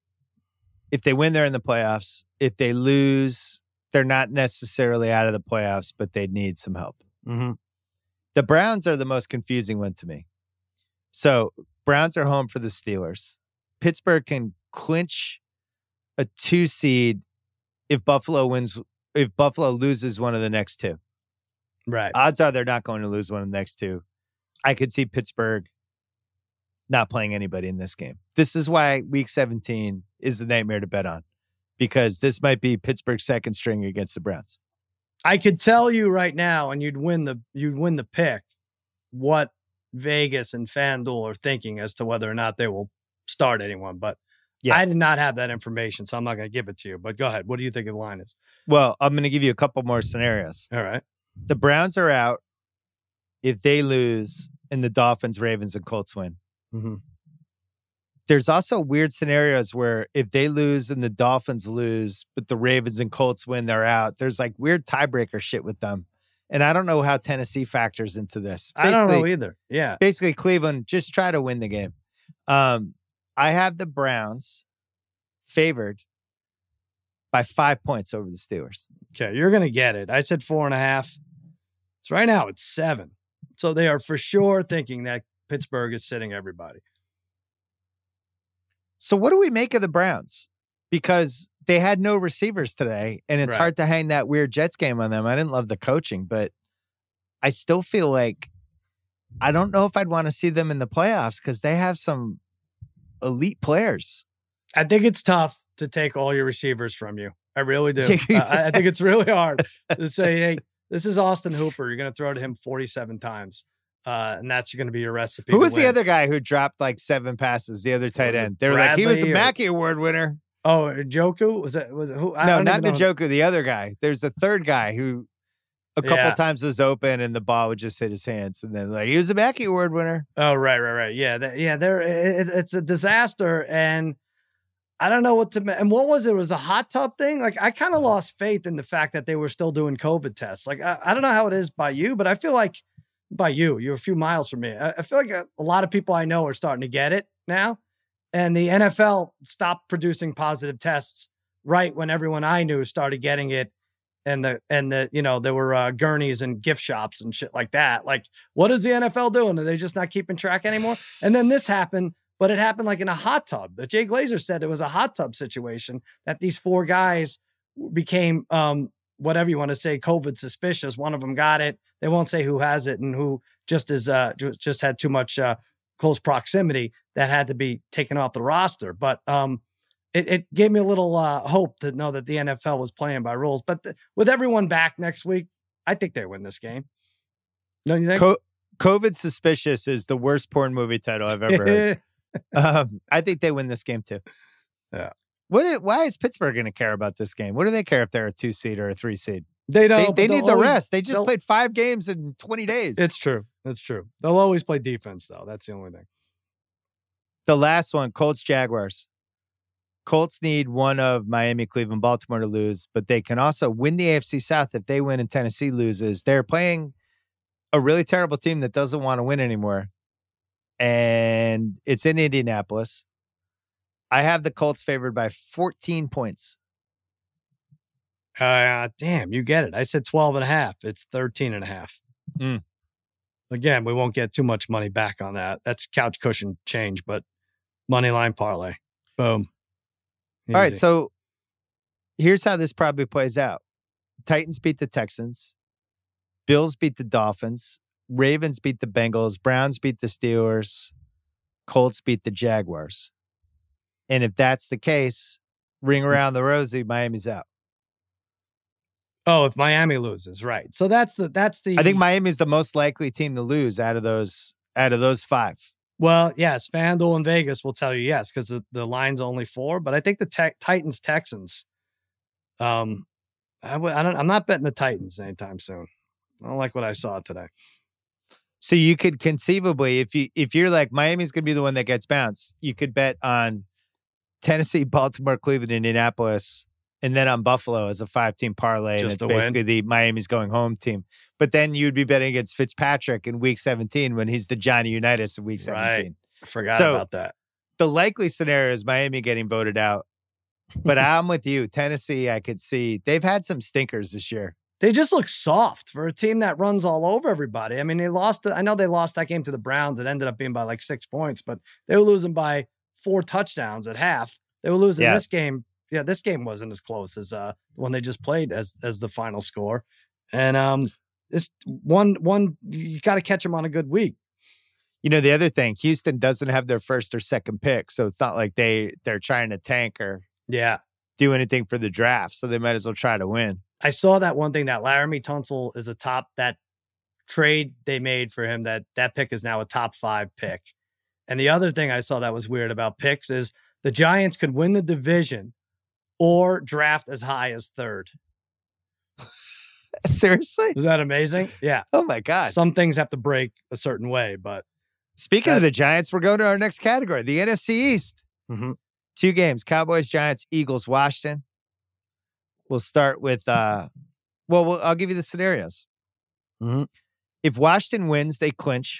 if they win, they're in the playoffs. If they lose, they're not necessarily out of the playoffs, but they need some help. Mm-hmm. The Browns are the most confusing one to me. So Browns are home for the Steelers. Pittsburgh can clinch a two seed if Buffalo wins, if Buffalo loses one of the next two. Right. Odds are they're not going to lose one of the next two. I could see Pittsburgh not playing anybody in this game. This is why week seventeen is the nightmare to bet on, because this might be Pittsburgh's second string against the Browns. I could tell you right now, and you'd win the you'd win the pick, what Vegas and FanDuel are thinking as to whether or not they will start anyone. But Yeah. I did not have that information, so I'm not going to give it to you. But go ahead. What do you think the line is? Well, I'm going to give you a couple more scenarios. All right. The Browns are out if they lose and the Dolphins, Ravens, and Colts win. Mm-hmm. There's also weird scenarios where if they lose and the Dolphins lose, but the Ravens and Colts win, they're out. There's like weird tiebreaker shit with them. And I don't know how Tennessee factors into this. I don't know Basically- either. Yeah. Basically, Cleveland, just try to win the game. Um, I have the Browns favored by five points over the Steelers. Okay. You're going to get it. I said four and a half. So right now it's seven. So they are for sure thinking that Pittsburgh is sitting everybody. So what do we make of the Browns? Because they had no receivers today, and it's Right. hard to hang that weird Jets game on them. I didn't love the coaching, but I still feel like I don't know if I'd want to see them in the playoffs because they have some elite players. I think it's tough to take all your receivers from you. I really do. I, I think it's really hard to say, hey, this is Austin Hooper. You're going to throw to him forty-seven times. Uh, and that's going to be your recipe. Who to was the win. other guy who dropped like seven passes? The other tight Was it end. They were like, he was a Bradley or- Mackey Award winner. Oh, Joku? Was it, was it who? I No, don't not even know. Njoku, the other guy. There's a third guy who a couple Yeah. times was open and the ball would just hit his hands. And then like, he was a Mackey Award winner. Oh, right, right, right. Yeah. That, yeah. There, it, it's a disaster. And I don't know what to, ma- and what was it? It was a hot tub thing. Like I kind of lost faith in the fact that they were still doing COVID tests. Like, I, I don't know how it is by you, but I feel like by you, you're a few miles from me. I, I feel like a, a lot of people I know are starting to get it now. And the N F L stopped producing positive tests right when everyone I knew started getting it. And the, and the, you know, there were uh, gurneys and gift shops and shit like that. Like, what is the N F L doing? Are they just not keeping track anymore? And then this happened, but it happened like in a hot tub. But Jay Glazer said it was a hot tub situation that these four guys became, um, whatever you want to say, COVID suspicious. One of them got it. They won't say who has it and who just is, uh, ju- just had too much, uh, close proximity that had to be taken off the roster. But, um, It, it gave me a little uh, hope to know that the N F L was playing by rules. But th- with everyone back next week, I think they win this game. Don't you think? Co- COVID suspicious is the worst porn movie title I've ever heard. um, I think they win this game too. Yeah. What? i- Why is Pittsburgh going to care about this game? What do they care if they're a two seed or a three seed? They don't. They, but they they'll need the always- rest. They just they'll- played five games in twenty days. It's true. It's true. They'll always play defense, though. That's the only thing. The last one, Colts Jaguars. Colts need one of Miami, Cleveland, Baltimore to lose, but they can also win the A F C South if they win and Tennessee loses. They're playing a really terrible team that doesn't want to win anymore. And it's in Indianapolis. I have the Colts favored by fourteen points. Uh, damn, you get it. I said twelve and a half. It's thirteen and a half. Mm. Again, we won't get too much money back on that. That's couch cushion change, but money line parlay. Boom. All right, Easy. so here's how this probably plays out. Titans beat the Texans. Bills beat the Dolphins. Ravens beat the Bengals. Browns beat the Steelers. Colts beat the Jaguars. And if that's the case, ring around the rosy, Miami's out. Oh, if Miami loses, right. So that's the that's the I think Miami's the most likely team to lose out of those out of those five. Well, yes, FanDuel and Vegas will tell you yes, because the, the line's only four. But I think the te- Titans Texans. Um, I w- I don't. I'm not betting the Titans anytime soon. I don't like what I saw today. So you could conceivably, if you if you're like Miami's going to be the one that gets bounced, you could bet on Tennessee, Baltimore, Cleveland, Indianapolis, and then on Buffalo as a five-team parlay. Just and it's to basically win. the Miami's going home team. But then you'd be betting against Fitzpatrick in week seventeen when he's the Johnny Unitas in week seventeen. I forgot So- about that. The likely scenario is Miami getting voted out. But I'm with you. Tennessee, I could see. They've had some stinkers this year. They just look soft for a team that runs all over everybody. I mean, they lost. I know they lost that game to the Browns. It ended up being by like six points, but they were losing by four touchdowns at half. They were losing Yeah. this game. Yeah, this game wasn't as close as uh the one they just played as as the final score. And um, this one one you got to catch them on a good week. You know, the other thing, Houston doesn't have their first or second pick, so it's not like they they're trying to tank or Yeah, do anything for the draft, so they might as well try to win. I saw that one thing that Laramie Tunsil is a top that trade they made for him. That that pick is now a top five pick. And the other thing I saw that was weird about picks is the Giants could win the division or draft as high as third. Seriously? Is that amazing? Yeah. Oh my God. Some things have to break a certain way, but Speaking that- of the Giants, we're going to our next category, the N F C East. Mhm. Two games, Cowboys, Giants, Eagles, Washington. We'll start with, uh, well, we'll I'll give you the scenarios. Mhm. If Washington wins, they clinch.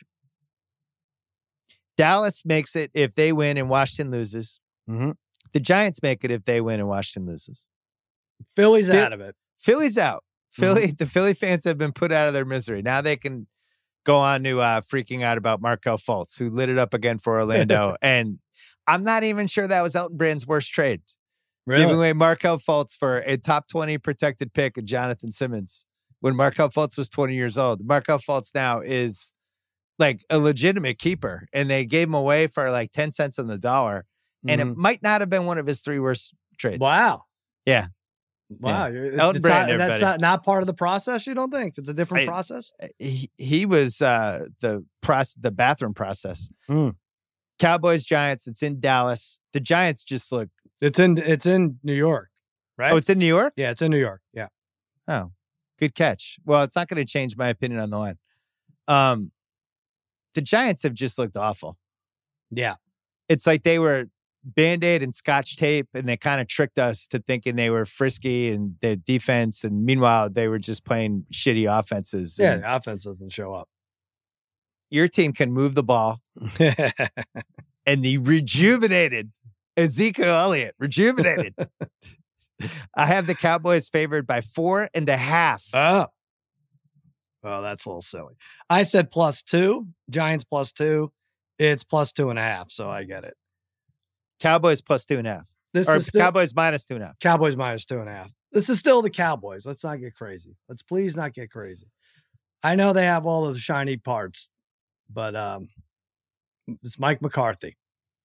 Dallas makes it if they win and Washington loses. Mhm. The Giants make it if they win and Washington loses. Philly's Phil- out of it. Philly's out. Philly, the Philly fans have been put out of their misery. Now they can go on to uh, freaking out about Markel Fultz, who lit it up again for Orlando. And I'm not even sure that was Elton Brand's worst trade. Giving away Markel Fultz for a top twenty protected pick of Jonathan Simmons when Markel Fultz was twenty years old. Markel Fultz now is like a legitimate keeper, and they gave him away for like ten cents on the dollar. And Mhm. it might not have been one of his three worst trades. Wow. Yeah. Wow. You're- Elton it's Brand, not- that's everybody. not, not part of the process, you don't think? It's a different I- process? He, he was uh, the process, the bathroom process. Hmm. Cowboys, Giants. It's in Dallas. The Giants just look. It's in it's in New York, right? Oh, it's in New York? yeah, it's in New York. Yeah. Oh, good catch. Well, it's not going to change my opinion on the line. Um, the Giants have just looked awful. Yeah. It's like they were Band-Aid and Scotch tape, and they kind of tricked us to thinking they were frisky and the defense. And meanwhile, they were just playing shitty offenses. Yeah, And the offense doesn't show up. your team can move the ball, and the rejuvenated Ezekiel Elliott, rejuvenated. I have the Cowboys favored by four and a half. Oh. Well, that's a little silly. I said plus two, Giants plus two. It's plus two and a half, so I get it. Cowboys plus two and a half. This Or is still, Cowboys minus two and a half. Cowboys minus two and a half. This is still the Cowboys. Let's not get crazy. Let's please not get crazy. I know they have all of the shiny parts, but um, it's Mike McCarthy.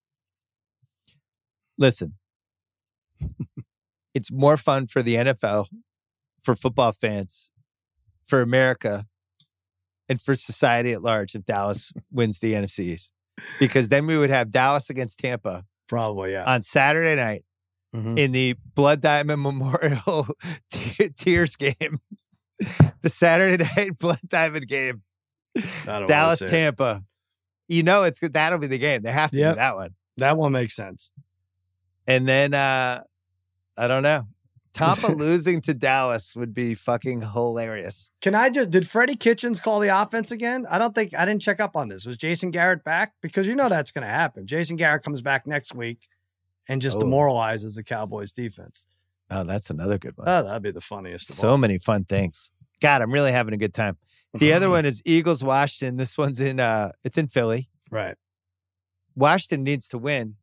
Listen, it's more fun for the N F L, for football fans, for America, and for society at large if Dallas wins the N F C East. Because then we would have Dallas against Tampa Probably, yeah. on Saturday night Mhm. in the Blood Diamond Memorial te- Tears game. The Saturday night Blood Diamond game. Dallas, Tampa. You know, it's that'll be the game. They have to yep. do that one. That one makes sense. And then, uh, I don't know. Tampa losing to Dallas would be fucking hilarious. Can I just, did Freddie Kitchens call the offense again? I don't think, I didn't check up on this. Was Jason Garrett back? Because you know that's going to happen. Jason Garrett comes back next week and just oh. demoralizes the Cowboys defense. Oh, that's another good one. Oh, that'd be the funniest of So all. many fun things. God, I'm really having a good time. The other one is Eagles Washington. This one's in, uh, it's in Philly. Right. Washington needs to win.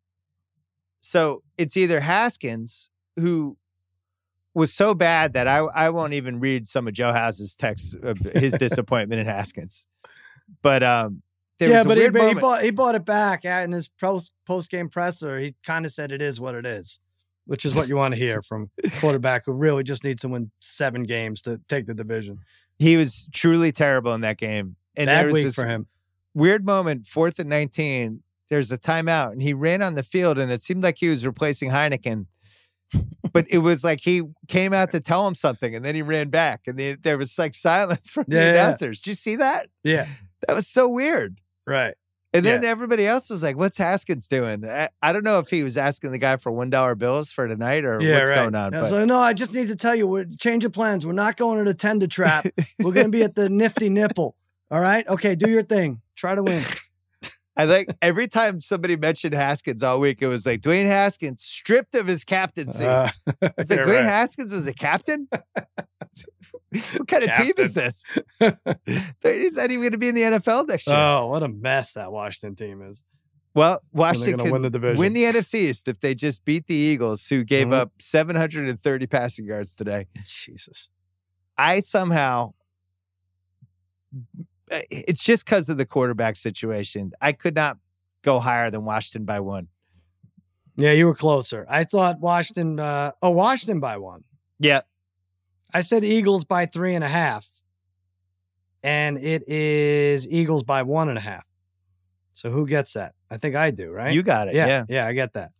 So it's either Haskins, who was so bad that I I won't even read some of Joe House's texts of his disappointment in Haskins. But um, there yeah, was a but weird he, moment. he bought he bought it back in his post post game presser. He kind of said it is what it is, which is what you want to hear from a quarterback who really just needs to win seven games to take the division. He was truly terrible in that game, and Bad there was week this for him. Weird moment, fourth and nineteen. There's a timeout, and he ran on the field, and it seemed like he was replacing Heineken. But it was like he came out to tell him something, and then he ran back, and the, there was like silence from yeah, the yeah. announcers. Did you see that? Yeah. That was so weird. Right. And then yeah. everybody else was like, what's Haskins doing? I, I don't know if he was asking the guy for one dollar bills for tonight or yeah, what's right. going on. I but was like, no, I just need to tell you, we're change of plans. We're not going to the tender trap. We're going to be at the Nifty Nipple. All right? Okay, do your thing. Try to win. I think every time somebody mentioned Haskins all week, it was like Dwayne Haskins stripped of his captaincy. Uh, it's like Dwayne right. Haskins was a captain? What kind of captain. team is this? He's not even going to be in the N F L next year. Oh, what a mess that Washington team is. Well, Washington can win the, division. win the N F C East if they just beat the Eagles, who gave mm-hmm. up seven hundred thirty passing yards today. Jesus. I somehow... It's just because of the quarterback situation. I could not go higher than Washington by one. Yeah, you were closer. I thought Washington, uh, oh, Washington by one. Yeah. I said Eagles by three and a half. And it is Eagles by one and a half. So who gets that? I think I do, right? You got it. Yeah. Yeah, yeah I get that.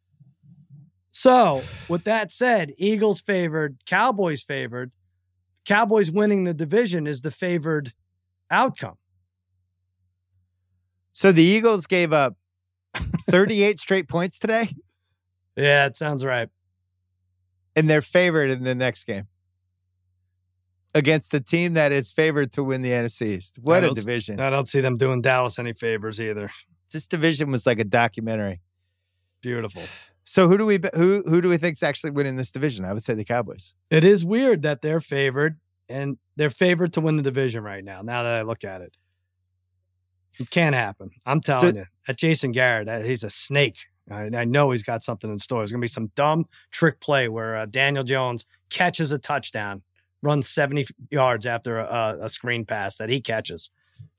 So with that said, Eagles favored, Cowboys favored. Cowboys winning the division is the favored outcome. So the Eagles gave up thirty-eight straight points today? Yeah, it sounds right. And they're favored in the next game against the team that is favored to win the N F C East. What a division. I don't see them doing Dallas any favors either. This division was like a documentary. Beautiful. So who do we who who do we think's actually winning this division? I would say the Cowboys. It is weird that they're favored. And they're favored to win the division right now, now that I look at it. It can't happen. I'm telling the, you. That Jason Garrett, that, he's a snake. I, I know he's got something in store. There's going to be some dumb trick play where uh, Daniel Jones catches a touchdown, runs seventy yards after a, a screen pass that he catches.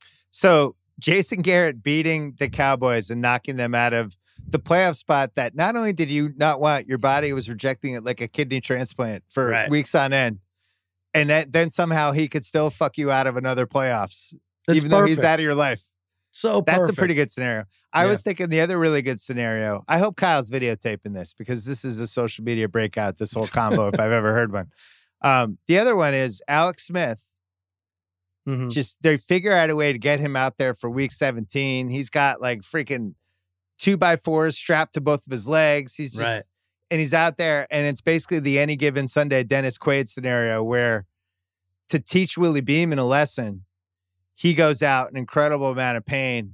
So Jason Garrett beating the Cowboys and knocking them out of the playoff spot that not only did you not want, your body was rejecting it like a kidney transplant for right. weeks on end. And that, then somehow he could still fuck you out of another playoffs, That's even perfect. though he's out of your life. So That's perfect. a pretty good scenario. I yeah. was thinking the other really good scenario. I hope Kyle's videotaping this because this is a social media breakout, this whole combo, if I've ever heard one. Um, the other one is Alex Smith. Mm-hmm. Just they figure out a way to get him out there for week seventeen. He's got like freaking two by fours strapped to both of his legs. He's just... Right. And he's out there, and it's basically the any given Sunday Dennis Quaid scenario where to teach Willie Beeman a lesson, he goes out an incredible amount of pain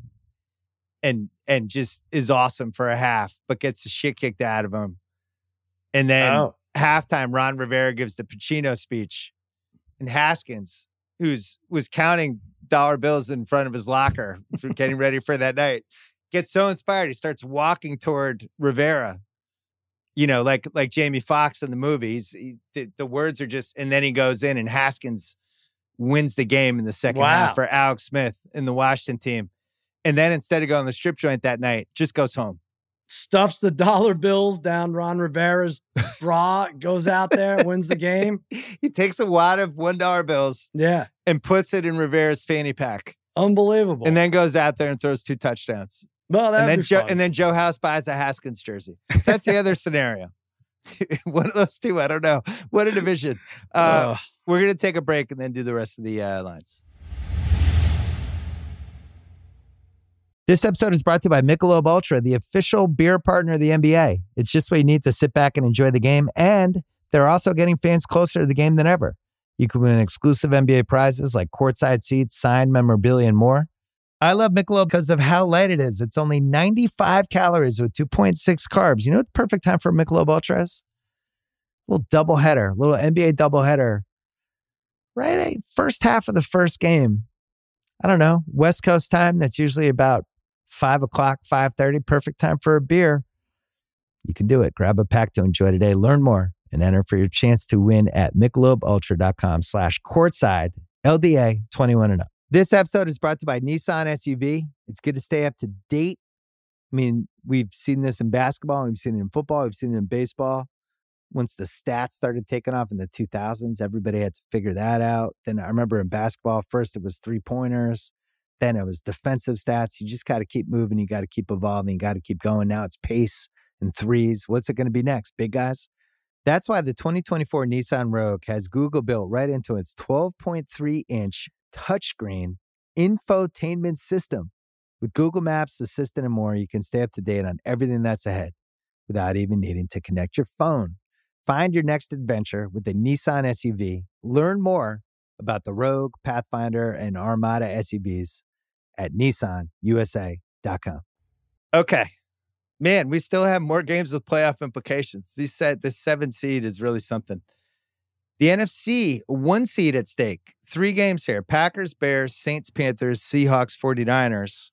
and and just is awesome for a half, but gets the shit kicked out of him. And then oh. halftime, Ron Rivera gives the Pacino speech. And Haskins, who's was counting dollar bills in front of his locker for getting ready for that night, gets so inspired, he starts walking toward Rivera. You know, like like Jamie Foxx in the movies, he, the, the words are just, and then he goes in and Haskins wins the game in the second wow. half for Alex Smith in the Washington team. And then instead of going to the strip joint that night, just goes home. Stuffs the dollar bills down Ron Rivera's bra, goes out there, wins the game. He takes a wad of one dollar bills yeah, and puts it in Rivera's fanny pack. Unbelievable. And then goes out there and throws two touchdowns. Well, and then be Joe, fun. and then Joe House buys a Haskins jersey. So that's the other scenario. One of those two, I don't know. What a division. Uh, We're going to take a break and then do the rest of the uh, lines. This episode is brought to you by Michelob Ultra, the official beer partner of the N B A. It's just what you need to sit back and enjoy the game, and they're also getting fans closer to the game than ever. You can win exclusive N B A prizes like courtside seats, signed memorabilia, and more. I love Michelob because of how light it is. It's only ninety-five calories with two point six carbs. You know what the perfect time for Michelob Ultra is? A little doubleheader, little N B A doubleheader. Right, eh? First half of the first game. I don't know, West Coast time. That's usually about five o'clock, five thirty. Perfect time for a beer. You can do it. Grab a pack to enjoy today. Learn more and enter for your chance to win at michelobultra.com slash courtside, L D A twenty-one and up. This episode is brought to you by Nissan S U V. It's good to stay up to date. I mean, we've seen this in basketball. We've seen it in football. We've seen it in baseball. Once the stats started taking off in the two thousands, everybody had to figure that out. Then I remember in basketball, first it was three-pointers. Then it was defensive stats. You just got to keep moving. You got to keep evolving. You got to keep going. Now it's pace and threes. What's it going to be next, big guys? That's why the twenty twenty-four Nissan Rogue has Google built right into its twelve point three inch touchscreen infotainment system. With Google Maps, Assistant, and more, you can stay up to date on everything that's ahead without even needing to connect your phone. Find your next adventure with the Nissan S U V. Learn more about the Rogue, Pathfinder, and Armada S U Vs at nissan u s a dot com. Okay. Man, we still have more games with playoff implications. These said this seven seed is really something. The N F C, one seed at stake. Three games here. Packers, Bears, Saints, Panthers, Seahawks, forty-niners.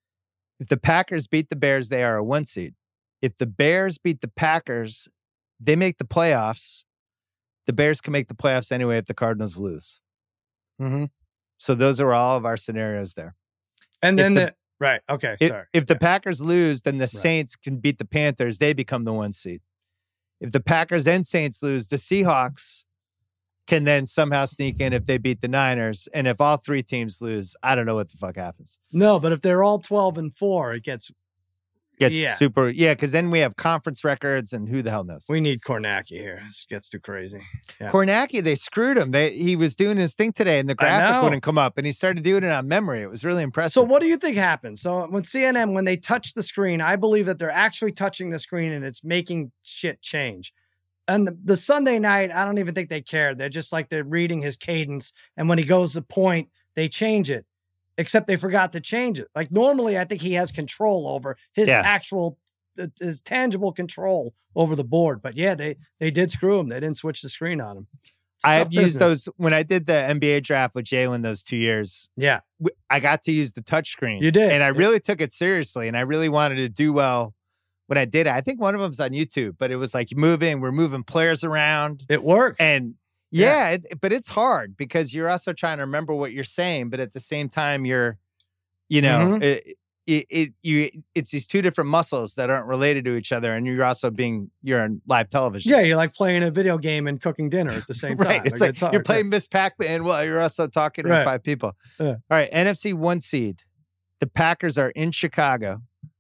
If the Packers beat the Bears, they are a one seed. If the Bears beat the Packers, they make the playoffs. The Bears can make the playoffs anyway if the Cardinals lose. Mm-hmm. So those are all of our scenarios there. And then the, the, right. Okay. If, sorry. if the yeah. Packers lose, then the right. Saints can beat the Panthers. They become the one seed. If the Packers and Saints lose, the Seahawks can then somehow sneak in if they beat the Niners. And if all three teams lose, I don't know what the fuck happens. No, but if they're all twelve and four, it gets Gets yeah. super, yeah, because then we have conference records and who the hell knows? We need Kornacki here. This gets too crazy. Yeah. Kornacki, they screwed him. They, he was doing his thing today and the graphic wouldn't come up and he started doing it on memory. It was really impressive. So what do you think happens? So when C N N, when they touch the screen, I believe that they're actually touching the screen and it's making shit change. And the, the Sunday night, I don't even think they care. They're just like they're reading his cadence. And when he goes to point, they change it. Except they forgot to change it. Like normally, I think he has control over his yeah. actual, his tangible control over the board. But yeah, they they did screw him. They didn't switch the screen on him. I have used those when I did the N B A draft with Jalen those two years. Yeah, I got to use the touch screen. You did, and I yeah. really took it seriously. And I really wanted to do well when I did it. I think one of them's on YouTube, but it was like moving. We're moving players around. It worked, and. Yeah, yeah. It, but it's hard because you're also trying to remember what you're saying, but at the same time, you're, you know, mm-hmm. it, it, it you it's these two different muscles that aren't related to each other, and you're also being you're on live television. Yeah, you're like playing a video game and cooking dinner at the same right. time. It's like, like you're playing Miss Pac-Man while you're also talking right. to five people. Yeah. All right, N F C one seed. The Packers are in Chicago.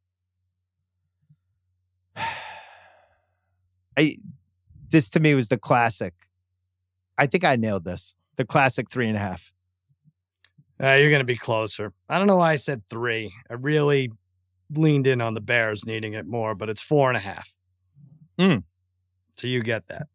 I this to me was the classic. I think I nailed this. The classic three and a half. Uh, you're going to be closer. I don't know why I said three. I really leaned in on the Bears needing it more, but it's four and a half. Mm. So you get that.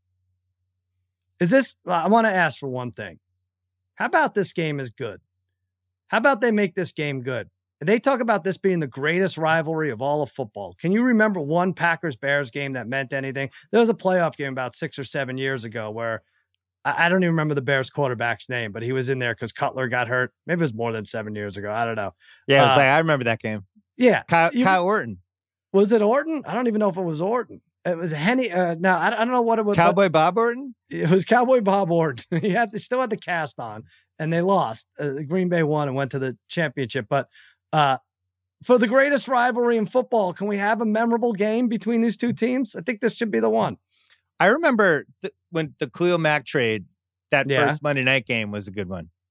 Is this, I want to ask for one thing. How about this game is good? How about they make this game good? And they talk about this being the greatest rivalry of all of football. Can you remember one Packers-Bears game that meant anything? There was a playoff game about six or seven years ago where I don't even remember the Bears quarterback's name, but he was in there because Cutler got hurt. Maybe it was more than seven years ago. I don't know. Yeah, it was uh, like, I remember that game. Yeah. Kyle, you, Kyle Orton. Was it Orton? I don't even know if it was Orton. It was Henny. Uh, no, I, I don't know what it was. Cowboy Bob Orton? It was Cowboy Bob Orton. He had they still had the cast on, and they lost. Uh, Green Bay won and went to the championship. But uh, for the greatest rivalry in football, can we have a memorable game between these two teams? I think this should be the one. I remember th- when the Khalil Mack trade, that yeah. first Monday night game was a good one.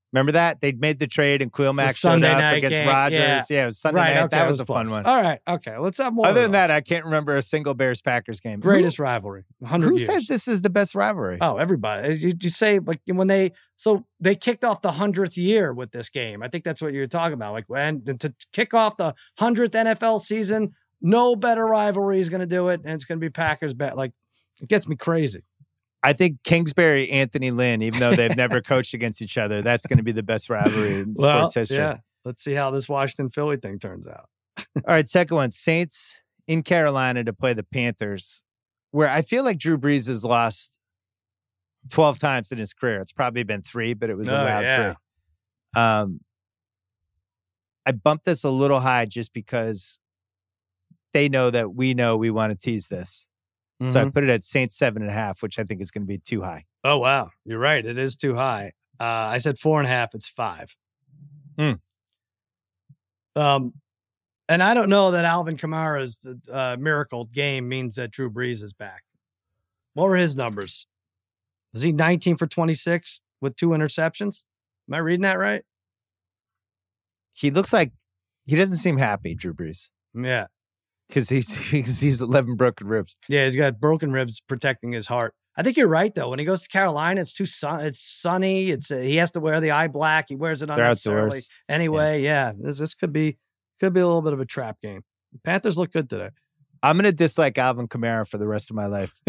Remember that? They'd made the trade and Khalil Mack showed Sunday up night against game. Rodgers. Yeah. Yeah, it was Sunday Right, night. okay, that it was, was a fun close. one. All right. Okay. Let's have more. Other of than those. that, I can't remember a single Bears-Packers game. Greatest Who, rivalry. one hundred who years. says this is the best rivalry? Oh, everybody. You, you say like when they so they kicked off the hundredth year with this game. I think that's what you're talking about. Like when to kick off the hundredth N F L season, no better rivalry is going to do it, and it's going to be Packers bet. Like it gets me crazy. I think Kingsbury, Anthony Lynn, even though they've never coached against each other, that's going to be the best rivalry in well, sports history. Yeah. Let's see how this Washington Philly thing turns out. All right, second one. Saints in Carolina to play the Panthers, where I feel like Drew Brees has lost twelve times in his career. It's probably been three, but it was Oh, allowed yeah. three. Um, I bumped this a little high just because they know that we know we want to tease this. So I Mhm. put it at Saints seven and a half, which I think is going to be too high. Oh wow, you're right. It is too high. Uh, I said four and a half. It's five. Hmm. Um, and I don't know that Alvin Kamara's uh, miracle game means that Drew Brees is back. What were his numbers? Was he nineteen for twenty-six with two interceptions? Am I reading that right? He looks like he doesn't seem happy, Drew Brees, Yeah. because he's he's, he's eleven broken ribs. Yeah, he's got broken ribs protecting his heart. I think you're right though. When he goes to Carolina, it's too sun. It's sunny. It's uh, he has to wear the eye black. He wears it They're unnecessarily outdoors. anyway. Yeah, this this could be could be a little bit of a trap game. Panthers look good today. I'm going to dislike Alvin Kamara for the rest of my life.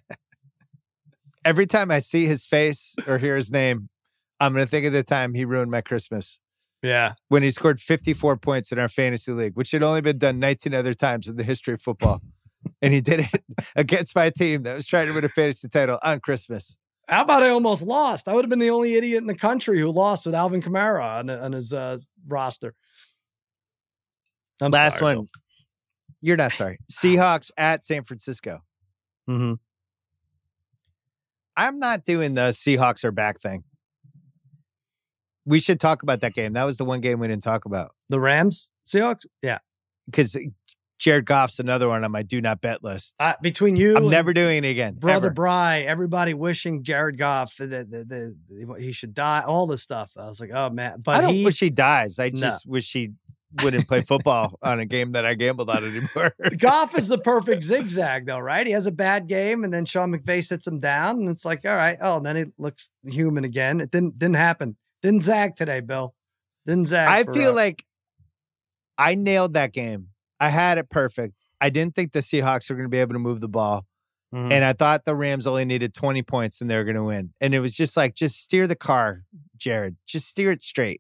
Every time I see his face or hear his name, I'm going to think of the time he ruined my Christmas Yeah, when he scored fifty-four points in our fantasy league, which had only been done nineteen other times in the history of football. And he did it against my team that was trying to win a fantasy title on Christmas. how about I almost lost? I would have been the only idiot in the country who lost with Alvin Kamara on, on his uh, roster. I'm Last sorry, one. You're not sorry. Seahawks at San Francisco. Bill. Mhm. I'm not doing the Seahawks are back thing. We should talk about that game. That was the one game we didn't talk about The Rams, Seahawks. Yeah, because Jared Goff's another one on my do not bet list. uh, between you, I'm and never doing it again. Brother ever. Bry, everybody wishing Jared Goff that the, the, the, he should die. All this stuff. I was like, oh man, but I don't he, wish he dies. I No. just wish he wouldn't play football on a game that I gambled on anymore. Goff is the perfect zigzag, though, right? He has a bad game, and then Sean McVay sits him down, and it's like, all right, oh, and then he looks human again. It didn't didn't happen. Didn't zag today, Bill. Didn't zag. I for, feel uh, like I nailed that game. I had it perfect. I didn't think the Seahawks were going to be able to move the ball. mhm. And I thought the Rams only needed twenty points and they were going to win. And it was just like, just steer the car, Jared. Just steer it straight.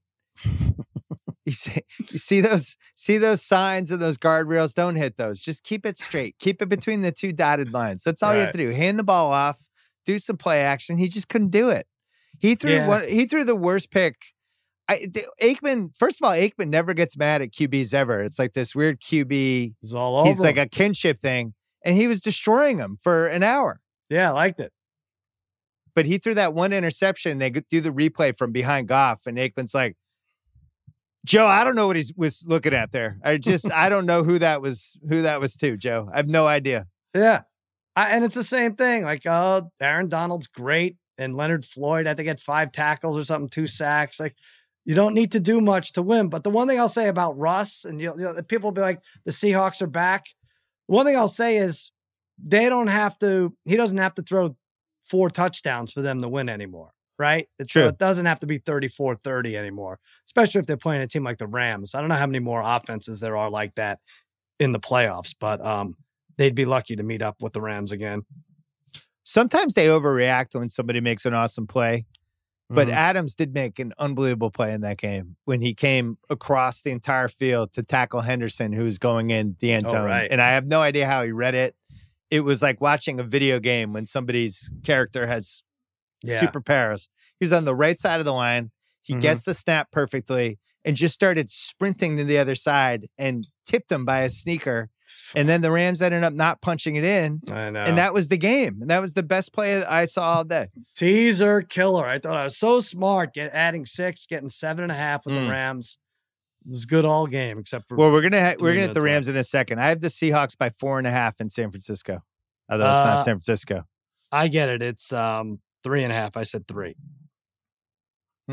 You see, you see those, see those signs and those guardrails. Don't hit those. Just keep it straight. Keep it between the two dotted lines. That's all you have Right. to do. Hand the ball off. Do some play action. He just couldn't do it. He threw Yeah. one. He threw the worst pick. I, the, Aikman. First of all, Aikman never gets mad at Q Bs ever. It's like this weird Q B. It's all over. He's like him. a kinship thing, and he was destroying them for an hour. Yeah, I liked it. But he threw that one interception. They do the replay from behind Goff, and Aikman's like, Joe, I don't know what he was looking at there. I just, I don't know who that was, who that was to, Joe. I have no idea. Yeah. I, and it's the same thing. Like, oh, Aaron Donald's great. And Leonard Floyd, I think, had five tackles or something, two sacks. Like, you don't need to do much to win. But the one thing I'll say about Russ, and you know, people will be like, the Seahawks are back. One thing I'll say is they don't have to, he doesn't have to throw four touchdowns for them to win anymore. Right? It's, True. So it doesn't have to be thirty-four thirty anymore, especially if they're playing a team like the Rams. I don't know how many more offenses there are like that in the playoffs, but um, they'd be lucky to meet up with the Rams again. Sometimes they overreact when somebody makes an awesome play. But Mhm. Adams did make an unbelievable play in that game when he came across the entire field to tackle Henderson, who was going in the end Oh, zone. right. And I have no idea how he read it. It was like watching a video game when somebody's character has Yeah. superpowers. He was on the right side of the line. He Mhm. guessed the snap perfectly and just started sprinting to the other side and tipped him by a sneaker. And then the Rams ended up not punching it in. I know. And that was the game. And that was the best play I saw all day. Teaser killer. I thought I was so smart, get adding six, getting seven and a half with Mm. the Rams. It was good all game, except for Well, we're gonna ha- we're three gonna hit the minutes Rams in a second. I have the Seahawks by four and a half in San Francisco. Although it's Uh, not San Francisco. I get it. It's um three and a half. I said three. Hmm.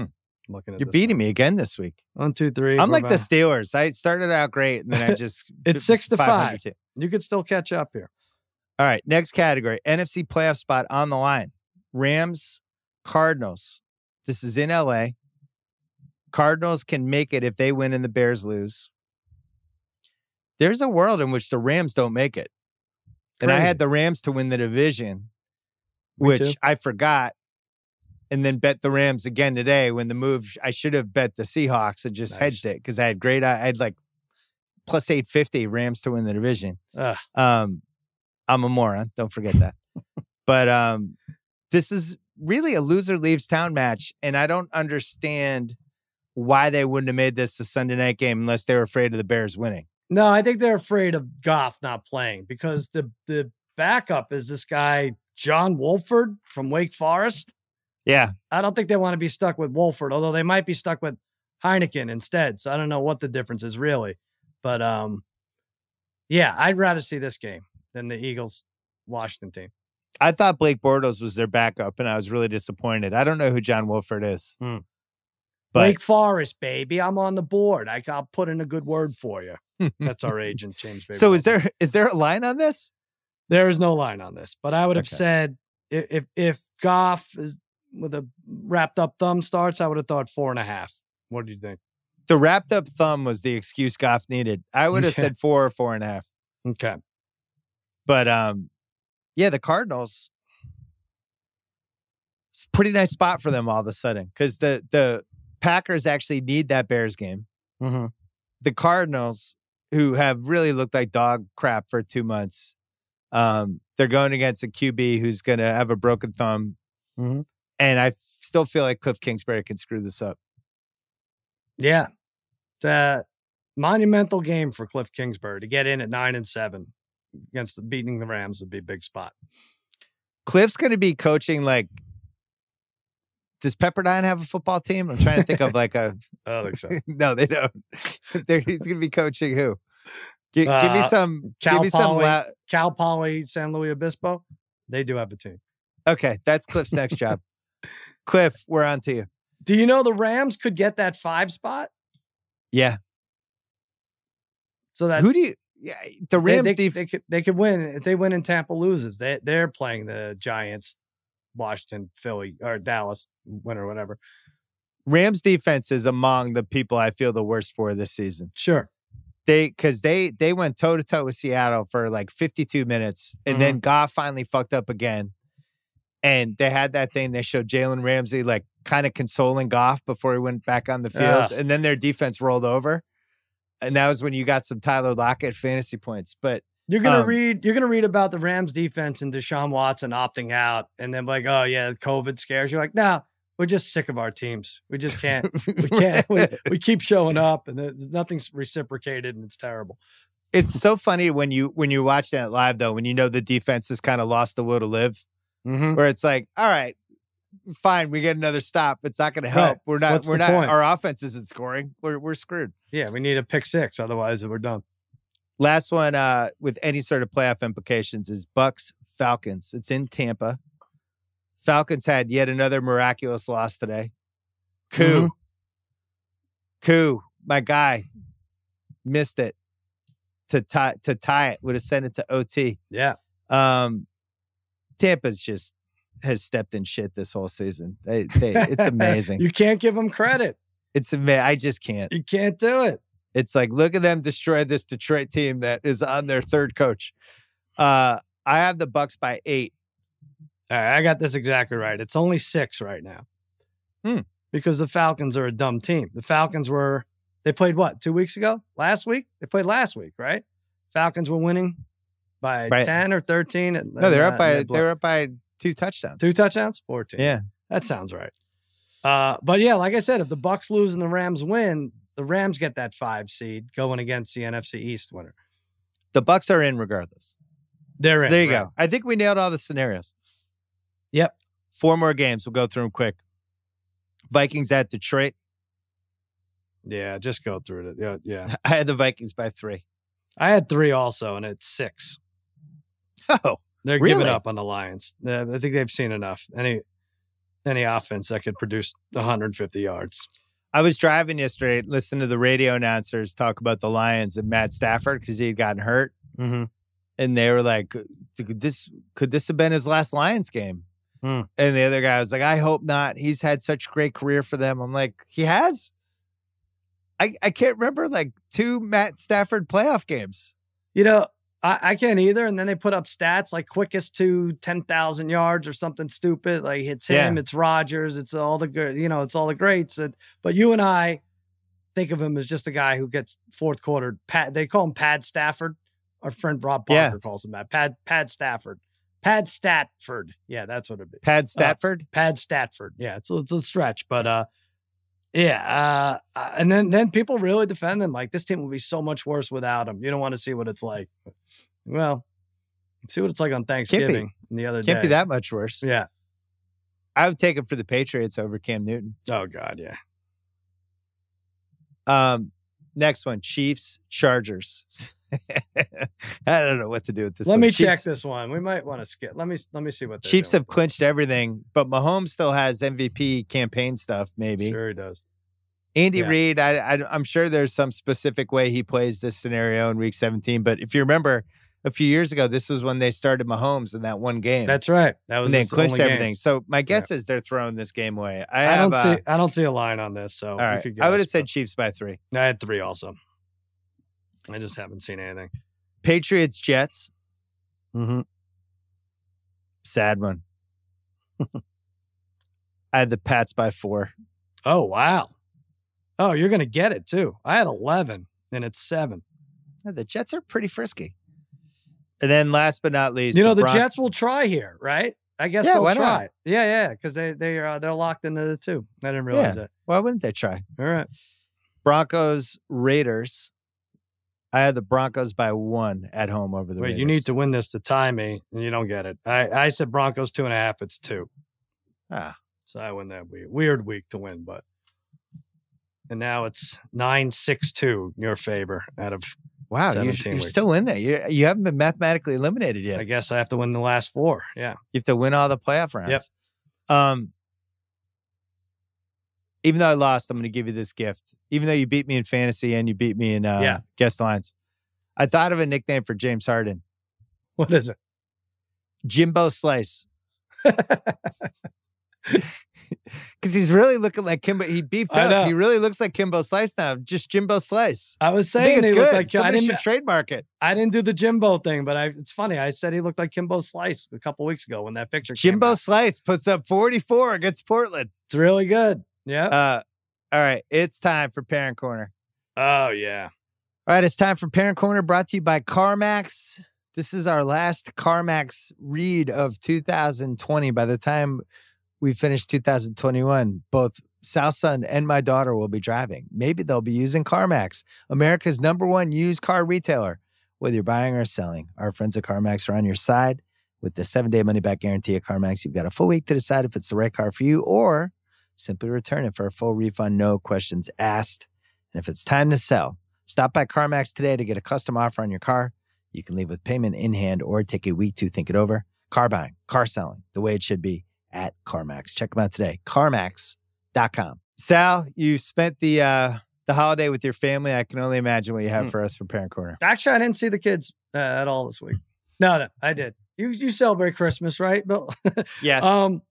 looking at You're this beating one. me again this week. One, two, three. I'm like back. the Steelers. I started out great, and then I just it's six to five. Too. You could still catch up here. All right, next category: N F C playoff spot on the line. Rams, Cardinals. This is in L A. Cardinals can make it if they win and the Bears lose. There's a world in which the Rams don't make it. And Crazy. I had the Rams to win the division, Me which too. I forgot, and then bet the Rams again today when the move, I should have bet the Seahawks and just Nice. hedged it because I had great, I had like plus eight fifty Rams to win the division. Ugh. Um, I'm a moron. Don't forget that. But um, this is really a loser leaves town match, and I don't understand why they wouldn't have made this a Sunday night game unless they were afraid of the Bears winning. No, I think they're afraid of Goff not playing because the the backup is this guy, John Wolford from Wake Forest. Yeah. I don't think they want to be stuck with Wolford, although they might be stuck with Heineken instead. So I don't know what the difference is really. But um, yeah, I'd rather see this game than the Eagles Washington team. I thought Blake Bortles was their backup, and I was really disappointed. I don't know who John Wolford is. Hmm. But Wake Forest, baby. I'm on the board. I, I'll put in a good word for you. That's our agent, James. Baby so is there is there a line on this? There is no line on this, but I would have Okay. said if, if if Goff is with a wrapped up thumb starts, I would have thought four and a half. What do you think? The wrapped up thumb was the excuse Goff needed. I would have Yeah. said four or four and a half. Okay. But um, yeah, the Cardinals. It's a pretty nice spot for them all of a sudden because the the Packers actually need that Bears game. Mm-hmm. The Cardinals, who have really looked like dog crap for two months, um, they're going against a Q B who's going to have a broken thumb. Mm-hmm. And I f- still feel like Cliff Kingsbury can screw this up. Yeah. It's a monumental game for Cliff Kingsbury to get in at nine and seven against the, beating the Rams would be a big spot. Cliff's going to be coaching like, does Pepperdine have a football team? I'm trying to think of like a. I don't think so. No, they don't. They're, he's going to be coaching who? G- Uh, give me some. Cal give me some. Poly. La- Cal Poly, San Luis Obispo, they do have a team. okay, that's Cliff's next job. Cliff, we're on to you. Do you know the Rams could get that five spot? Yeah. So that Who do you? Yeah, the they, Rams. they, def- they could they could win if they win and Tampa loses. They they're playing the Giants, Washington, Philly, or Dallas, win or whatever. Rams defense is among the people I feel the worst for this season. Sure. They because they they went toe to toe with Seattle for like fifty-two minutes, and Mhm. then Goff finally fucked up again. And they had that thing they showed Jalen Ramsey like kind of consoling Goff before he went back on the field, Ugh. and then their defense rolled over, and that was when you got some Tyler Lockett fantasy points. But You're gonna Um, read. You're gonna read about the Rams defense and Deshaun Watson opting out, and then like, oh yeah, COVID scares. You're like, no, we're just sick of our teams. We just can't. We can't. we, we keep showing up, and there's nothing's reciprocated, and it's terrible. It's so funny when you when you watch that live though, when you know the defense has kind of lost the will to live. Mm-hmm. Where it's like, all right, fine, we get another stop. It's not going to help. Right. We're not. What's we're the not. point? Our offense isn't scoring. We're we're screwed. Yeah, we need a pick six, otherwise we're done. Last one uh, with any sort of playoff implications is Bucks Falcons. It's in Tampa. Falcons had yet another miraculous loss today. Koo, Mhm. Koo, my guy, missed it to tie to tie it. Would have sent it to O T. Yeah, Um, Tampa's just has stepped in shit this whole season. They, they, it's amazing. You can't give them credit. It's amazing. I just can't. You can't do it. It's like, look at them destroy this Detroit team that is on their third coach. Uh, I have the Bucks by eight. All right, I got this exactly right. It's only six right now. Hmm. Because the Falcons are a dumb team. The Falcons were, they played what, two weeks ago? Last week? They played last week, right? Falcons were winning by Right. ten or thirteen. And, No, they're and, up by uh, they're up by two touchdowns. two touchdowns? fourteen. Yeah. That sounds right. Uh, but yeah, like I said, if the Bucks lose and the Rams win, the Rams get that five seed going against the N F C East winner. The Bucks are in regardless. They're So in. there you right. go. I think we nailed all the scenarios. Yep. Four more games. We'll go through them quick. Vikings at Detroit. Yeah, just go through it. Yeah, yeah. I had the Vikings by three. I had three also, and it's six. Oh, They're Really? giving up on the Lions. Uh, I think they've seen enough. Any, any offense that could produce one hundred fifty yards. I was driving yesterday, listening to the radio announcers talk about the Lions and Matt Stafford because he had gotten hurt. Mm-hmm. And they were like, could this, could this have been his last Lions game? Hmm. And the other guy was like, I hope not. He's had such a great career for them. I'm like, he has? I, I can't remember like two Matt Stafford playoff games. You know, I, I can't either. And then they put up stats like quickest to ten thousand yards or something stupid. Like it's him, Yeah. it's Rodgers, it's all the good, you know, it's all the greats. And, but you and I think of him as just a guy who gets fourth quarter. Pat, they call him Pad Stafford. Our friend Rob Parker Yeah. calls him that. Pad Pad Stafford. Pad Statford. Yeah, that's what it'd be. Pad Statford? Uh, Pad Statford. Yeah, it's, it's a stretch. But uh, yeah. Uh, and then, then people really defend them. Like, this team will be so much worse without him. You don't want to see what it's like. Well, see what it's like on Thanksgiving the other Can't day. be that much worse. Yeah. I would take it for the Patriots over Cam Newton. Oh, God, yeah. Um, next one, Chiefs, Chargers. I don't know what to do with this Let one. me Chiefs, check this one. We might want to skip. Let me let me see what they're Chiefs doing. have clinched everything, but Mahomes still has M V P campaign stuff, maybe. Sure he does. Andy Yeah. Reid, I, I, I'm sure there's some specific way he plays this scenario in week seventeen, but if you remember a few years ago, this was when they started Mahomes in that one game. That's right. That was and they his clinched only game. everything. So my guess is they're throwing this game away. I, I have, don't uh, see I don't see a line on this. So all we right. could I would have guess, said but Chiefs by three. I had three also. I just haven't seen anything. Patriots, Jets. Mm-hmm. Sad one. I had the Pats by four. Oh, wow. Oh, you're going to get it too. I had eleven and it's seven. Yeah, the Jets are pretty frisky. And then last but not least, You know, the Bron- Jets will try here, right? I guess Yeah, they'll why try. not? Yeah, yeah, because they they are uh, they're locked into the two. I didn't realize Yeah. that. Why wouldn't they try? All right. Broncos, Raiders. I had the Broncos by one at home over the Wait, Raiders. you need to win this to tie me, and you don't get it. I, I said Broncos two and a half. It's two. Ah, So I win that week. Weird week to win, but and now it's nine six two in your favor out of wow, you, seventeen you're weeks. still in there. You, you haven't been mathematically eliminated yet. I guess I have to win the last four. Yeah. You have to win all the playoff rounds. Yep. Um, even though I lost, I'm going to give you this gift. Even though you beat me in fantasy and you beat me in uh, Yeah. guest lines, I thought of a nickname for James Harden. What is it? Jimbo Slice. Because he's really looking like Kimbo. He beefed I know. up. He really looks like Kimbo Slice now. Just Jimbo Slice. I was I think saying it's he good. looked like I Somebody didn't. should trademark it. I didn't do the Jimbo thing, but I. It's funny. I said he looked like Kimbo Slice a couple weeks ago when that picture. came Jimbo out. Slice puts up forty-four against Portland. It's really good. Yeah. Uh, all right. It's time for Parent Corner. Oh yeah. All right, it's time for Parent Corner, brought to you by CarMax. This is our last CarMax read of two thousand twenty. By the time we finish two thousand twenty-one, both South Son and my daughter will be driving. Maybe they'll be using CarMax, America's number one used car retailer. Whether you're buying or selling, our friends at CarMax are on your side. With the seven-day money-back guarantee at CarMax, you've got a full week to decide if it's the right car for you, or simply return it for a full refund, no questions asked. And if it's time to sell, stop by CarMax today to get a custom offer on your car. You can leave with payment in hand or take a week to think it over. Car buying, car selling, the way it should be at CarMax. Check them out today, CarMax dot com. Sal, you spent the uh, the holiday with your family. I can only imagine what you have Hmm. for us for Parent Corner. Actually, I didn't see the kids uh, at all this week. No, no, I did. You you celebrate Christmas, right, Bill? Yes. Um,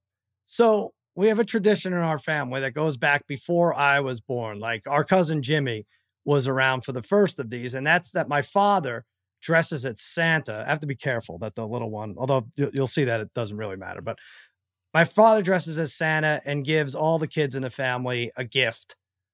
so we have a tradition in our family that goes back before I was born. Like our cousin Jimmy was around for the first of these, and that's that my father dresses as Santa. I have to be careful that the little one, although you- you'll see that it doesn't really matter, but my father dresses as Santa and gives all the kids in the family a gift.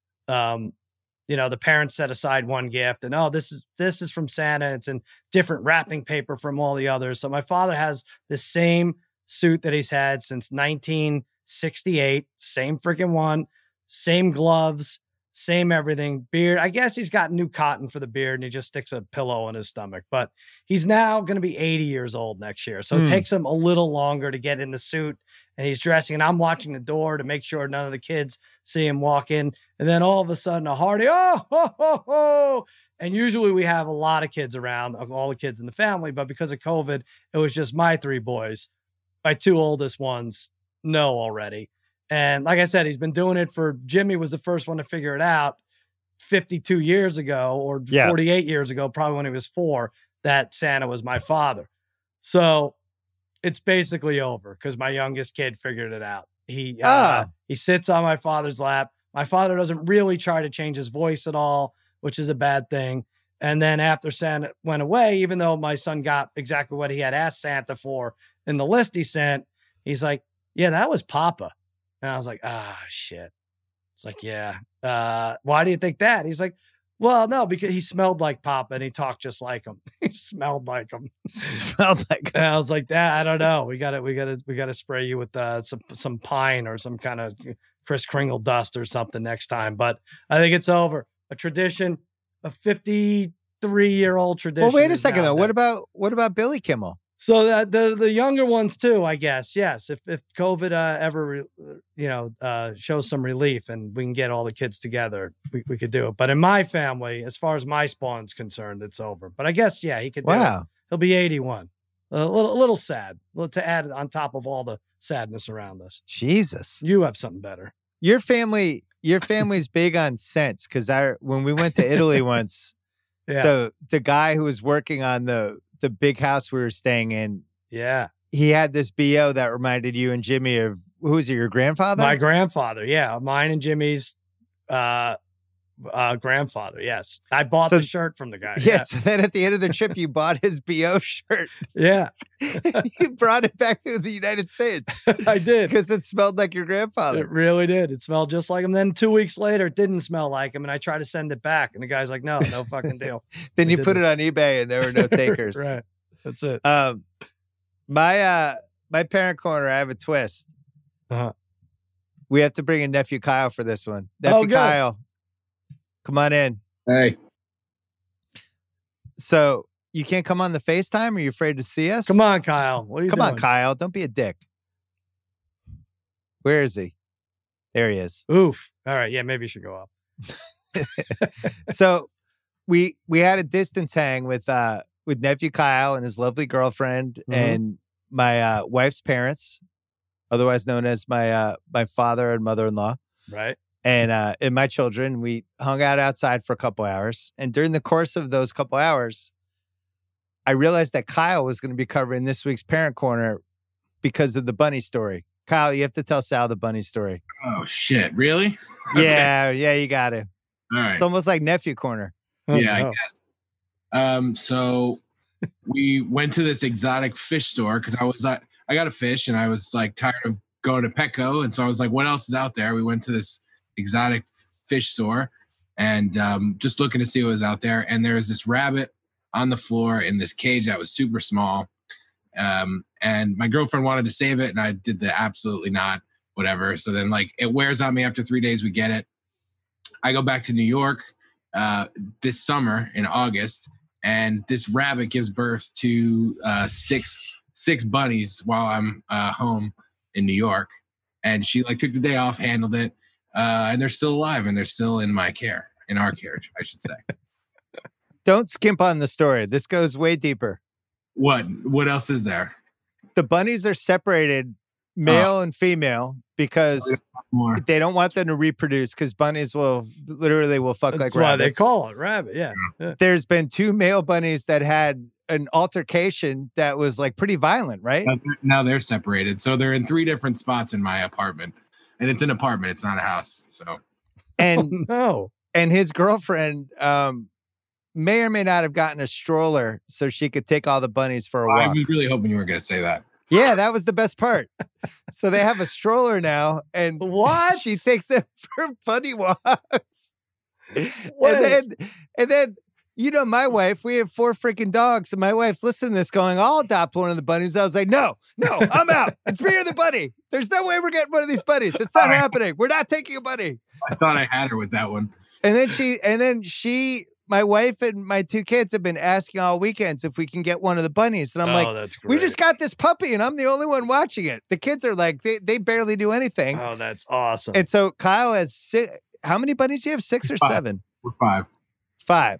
Um, you know, the parents set aside one gift and, oh, this is, this is from Santa. It's in different wrapping paper from all the others. So my father has the same suit that he's had since nineteen sixty-eight, same freaking one, same gloves, same everything, beard. I guess he's got new cotton for the beard and he just sticks a pillow in his stomach, but he's now going to be eighty years old next year. So Hmm. it takes him a little longer to get in the suit, and he's dressing, and I'm watching the door to make sure none of the kids see him walk in. And then all of a sudden a hearty, oh, ho, ho, ho. And usually we have a lot of kids around, of all the kids in the family, but because of COVID, it was just my three boys. My two oldest ones know already. And like I said, he's been doing it for Jimmy was the first one to figure it out fifty-two years ago or Yeah. forty-eight years ago, probably when he was four, that Santa was my father. So it's basically over because my youngest kid figured it out. He, uh, Oh. he sits on my father's lap. My father doesn't really try to change his voice at all, which is a bad thing. And then after Santa went away, even though my son got exactly what he had asked Santa for in the list he sent, he's like, yeah, that was Papa. And I was like, ah, shit. It's like, yeah. Uh, why do you think that? He's like, well, no, because he smelled like Papa and he talked just like him. He smelled like him. Smelled like. And I was like, that I don't know. We got to, we got to, we got to spray you with uh, some some pine or some kind of Kris Kringle dust or something next time. But I think it's over. A tradition, a fifty-three year old tradition. Well, wait a is second now though. dead. What about what about Billy Kimmel? So that the the younger ones too, I guess. Yes, if if COVID uh, ever re, you know uh, shows some relief and we can get all the kids together, we, we could do it. But in my family, as far as my spawn's concerned, it's over. But I guess yeah, he could. Do Wow. it. He'll be eighty-one. A little a little sad. A little to add on top of all the sadness around us. Jesus. You have something better. Your family, your family's big on scents because I when we went to Italy once, Yeah, the the guy who was working on the the big house we were staying in, yeah. he had this B O that reminded you and Jimmy of who was it, your grandfather? My grandfather. Yeah, mine and Jimmy's uh, uh, grandfather. Yes, I bought So- the shirt from the guy. Yes. And then at the end of the trip, you bought his B O shirt. Yeah, You brought it back to the United States yeah. I did. because it smelled like your It grandfather. really did. It smelled just like him. Then two weeks later, it didn't smell like him, and I tried to send it back, and the guy's like, "No, no fucking deal." Then we you did put it. it on eBay and there were no takers. Right. That's it. Um, my uh, my parent corner, I have a twist. Uh-huh. We have to bring in nephew Kyle for this one. Oh, Nephew good. Kyle, come on in. Hey, So you can't come on the FaceTime? Are you afraid to see us? Come on, Kyle. What are you Come doing? on, Kyle. Don't be a dick. Where is he? There he is. Oof. All right. Yeah, maybe you should go up. So we we had a distance hang with uh with nephew Kyle and his lovely girlfriend Mhm. and my uh, wife's parents, otherwise known as my uh my father and mother-in-law, Right. and uh and my children. We hung out outside for a couple hours, and during the course of those couple hours, I realized that Kyle was going to be covering this week's Parent Corner because of the bunny story. Kyle, you have to tell Sal the bunny story. oh shit, really? Okay. Yeah, yeah, you got it. All right. It's almost like nephew corner. Oh, yeah, no. I guess. Um, so we went to this exotic fish store because I was like, I got a fish and I was like tired of going to Petco, and so I was like, what else is out there? We went to this exotic fish store and um, just looking to see what was out there, and there was this rabbit on the floor in this cage that was super small. Um, and my girlfriend wanted to save it, and I did the absolutely not, whatever. So then, like, it wears on me after three days. We get it. I go back to New York uh, this summer in August, and this rabbit gives birth to uh, six six bunnies while I'm uh, home in New York. And she like took the day off, handled it, uh, and they're still alive, and they're still in my care, in our care, I should say. Don't skimp on the story. This goes way deeper. What what else is there? The bunnies are separated, male and female, because More. they don't want them to reproduce because bunnies will literally will fuck That's like why rabbits. they call it rabbit. Yeah. yeah. There's been two male bunnies that had an altercation that was like pretty violent, right? Now they're- Now they're separated, so they're in three different spots in my apartment, and it's an apartment. It's not a house. So And No. and his girlfriend um, may or may not have gotten a stroller so she could take all the bunnies for a I walk. was really hoping you were going to say that. Yeah, that was the best part. So they have a stroller now, and What? she takes them for bunny walks. What? And then, and then, you know, my wife, we have four freaking dogs, and my wife's listening to this going, I'll adopt one of the bunnies. I was like, no, no, I'm out. It's me or the bunny. There's no way we're getting one of these bunnies. It's not happening. We're not taking a bunny. I thought I had her with that one. And then she, and then she, my wife and my two kids have been asking all weekends if we can get one of the bunnies. And I'm oh, like, that's great. we just got this puppy and I'm the only one watching it. The kids are like, they, they barely do anything. Oh, that's awesome. And so Kyle has six, how many bunnies do you have? Six or Five. seven? We're five. Five.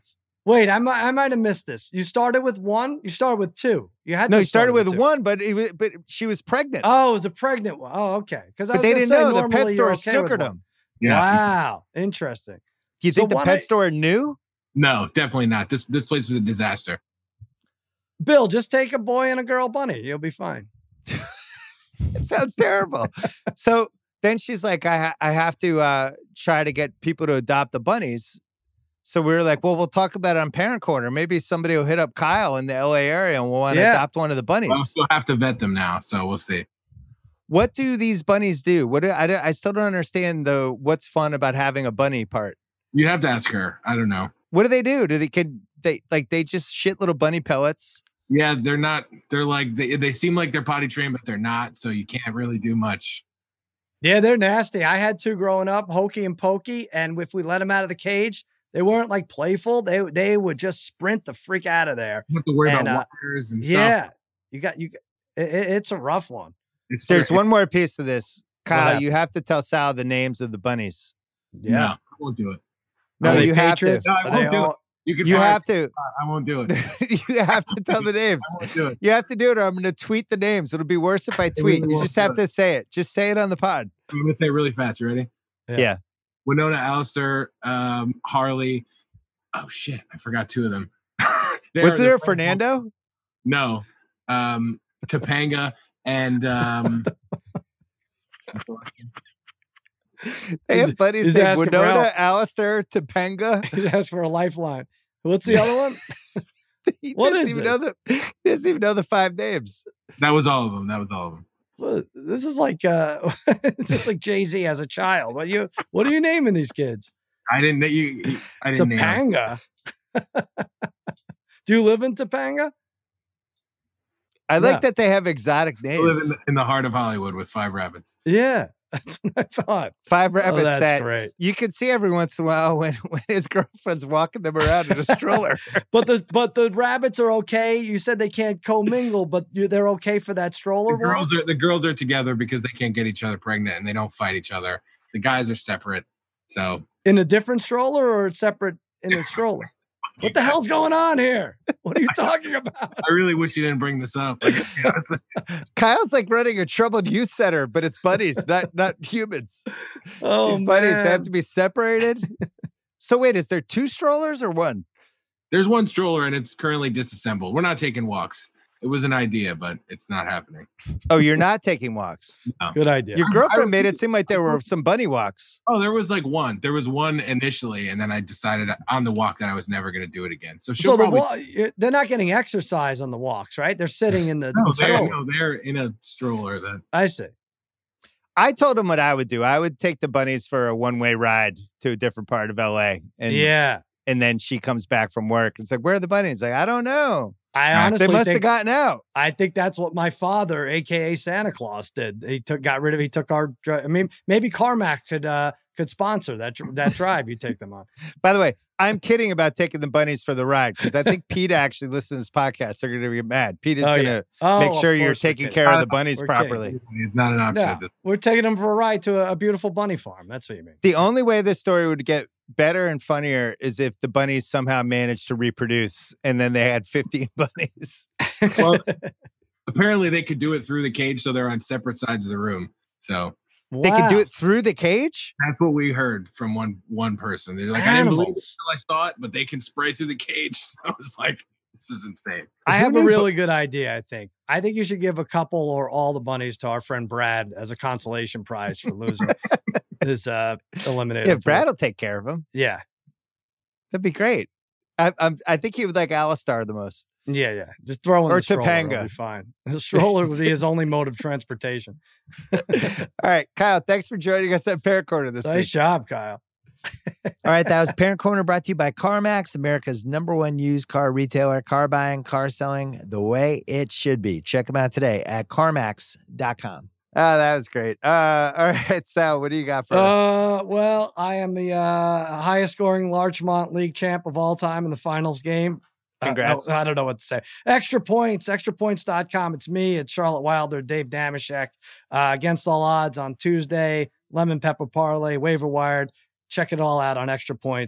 Wait, I might I might have missed this. You started with one. You started with two. You had no. to You started with two. one, but it was, but she was pregnant. Oh, it was a pregnant one. Oh, okay. Because but they didn't know the pet store okay snookered them. Yeah. Wow, interesting. Do you So think the pet I, store knew? No, definitely not. This this place was a disaster. Bill, just take a boy and a girl bunny. You'll be fine. It sounds terrible. So then she's like, I ha- I have to uh, try to get people to adopt the bunnies. So we were like, well, we'll talk about it on Parent Corner. Maybe somebody will hit up Kyle in the L A area and we'll want to Yeah. adopt one of the bunnies. We'll still have to vet them now, so we'll see. What do these bunnies do? What do, I, I still don't understand the what's fun about having a bunny part. You have to ask her. I don't know. What do they do? Do they can they like they just shit little bunny pellets? Yeah, they're not. They're like they they seem like they're potty trained, but they're not. So you can't really do much. Yeah, they're nasty. I had two growing up, Hokey and Pokey, and if we let them out of the cage, they weren't like playful. They they would just sprint the freak out of there. You have to worry And, about uh, wires and stuff. Yeah, you got you. Got, it, it's a rough one. It's There's scary. one more piece to this. Kyle, happened? you have to tell Sal the names of the bunnies. Yeah, No, I won't do it. No, Are they you have to. Patriots? No, I Are won't they do all- it. You can. You fire have me. to. I won't do it. You have to tell the names. I won't do it. You have to do it or I'm going to tweet the names. It'll be worse if I tweet. really You won't just do have it. to say it. Just say it on the pod. I'm gonna say it really fast. You ready? Yeah. Yeah. Winona, Alistair, um, Harley. Oh shit! I forgot two of them. They Was are there a the- Fernando? No. Um, Topanga and um, They have buddies he's named asking for Winona, help. Alistair, Topanga. He asked for a lifeline. What's the other one? He What doesn't is even know the he doesn't even know the five names. that was all of them. That was all of them. Well, this is like uh, this is like Jay Z as a child. What you what are you naming these kids? I didn't. You. you- I didn't name them. Topanga. Do you live in Topanga? I like Yeah. that they have exotic I live names. in the, in the heart of Hollywood with five rabbits. Yeah, that's what I thought. Five Oh, rabbits that's that great. you can see every once in a while when, when his girlfriend's walking them around in a stroller. But the but the rabbits are okay. You said they can't commingle, but you, they're okay for that The stroller girls walk? are the girls are together because they can't get each other pregnant and they don't fight each other. The guys are separate. So In a different stroller or separate in the stroller? What the hell's going on here? What are you talking about? I really wish you didn't bring this up. Like, honestly, Kyle's like running a troubled youth center, but it's buddies, not not humans. Oh, These buddies, they man. have to be separated. So wait, is there two strollers or one? there's one stroller and it's currently disassembled. We're not taking walks. It was an idea, but it's not happening. Oh, you're not taking walks. Good idea. Your I- girlfriend I- made it seem like there were some bunny walks. Oh, there was like one. There was one initially, and then I decided on the walk that I was never going to do it again. So she'll So the probably. wa- they're not getting exercise on the walks, right? They're sitting in the, no, the they're, stroller. no, they're in a stroller. That I see. I told him what I would do. I would take the bunnies for a one-way ride to a different part of L A. And yeah. and then she comes back from work. It's like, where are the bunnies? Like, I don't know. I They honestly They must have think, gotten out. I think that's what my father, aka Santa Claus, did. He took got rid of. He took our. dri- I mean, maybe Carmack could uh could sponsor that dr- that drive you take them on. By the way, I'm kidding about taking the bunnies for the ride because I think Pete actually listens to this podcast. They're going to get mad. Pete is Oh, going yeah. to Oh, make of sure you're course we're taking kidding. care of Uh, the bunnies we're kidding. properly. it's not an option. Yeah, At this we're taking them for a ride to a, a beautiful bunny farm. That's what you mean. The only way this story would get better and funnier is if the bunnies somehow managed to reproduce and then they had fifteen bunnies. Well, apparently, they could do it through the cage, so they're on separate sides of the room. So They could do Wow. it through the cage? that's what we heard from one one person. They're like, I didn't believe it Animals. until I saw it, but they can spray through the cage. So I was like, this is insane. I Who have a knew- really good idea, I think. I think you should give a couple or all the bunnies to our friend Brad as a consolation prize for losing his uh eliminated. Yeah, Brad will take care of them. Yeah. That'd be great. I, I'm, I think he would like Alistar the most. Yeah, yeah. Just throw in Or the stroller. Topanga. It'll be fine. The stroller would be his only mode of transportation. All right, Kyle, thanks for joining us at Parent Corner this Nice week. job, Kyle. All right, that was Parent Corner brought to you by CarMax, America's number one used car retailer. Car buying, car selling the way it should be. Check them out today at CarMax dot com. Oh, that was great. Uh, all right, Sal, what do you got for us? Uh, well, I am the uh, highest scoring Larchmont League champ of all time in the finals game. Uh, Congrats. no, I don't know what to say. Extra points, extra points dot com. It's me. It's Charlotte Wilder, Dave Damashek. Uh, against all odds on Tuesday, lemon pepper parlay, waiver wired. Check it all out on Extra Points.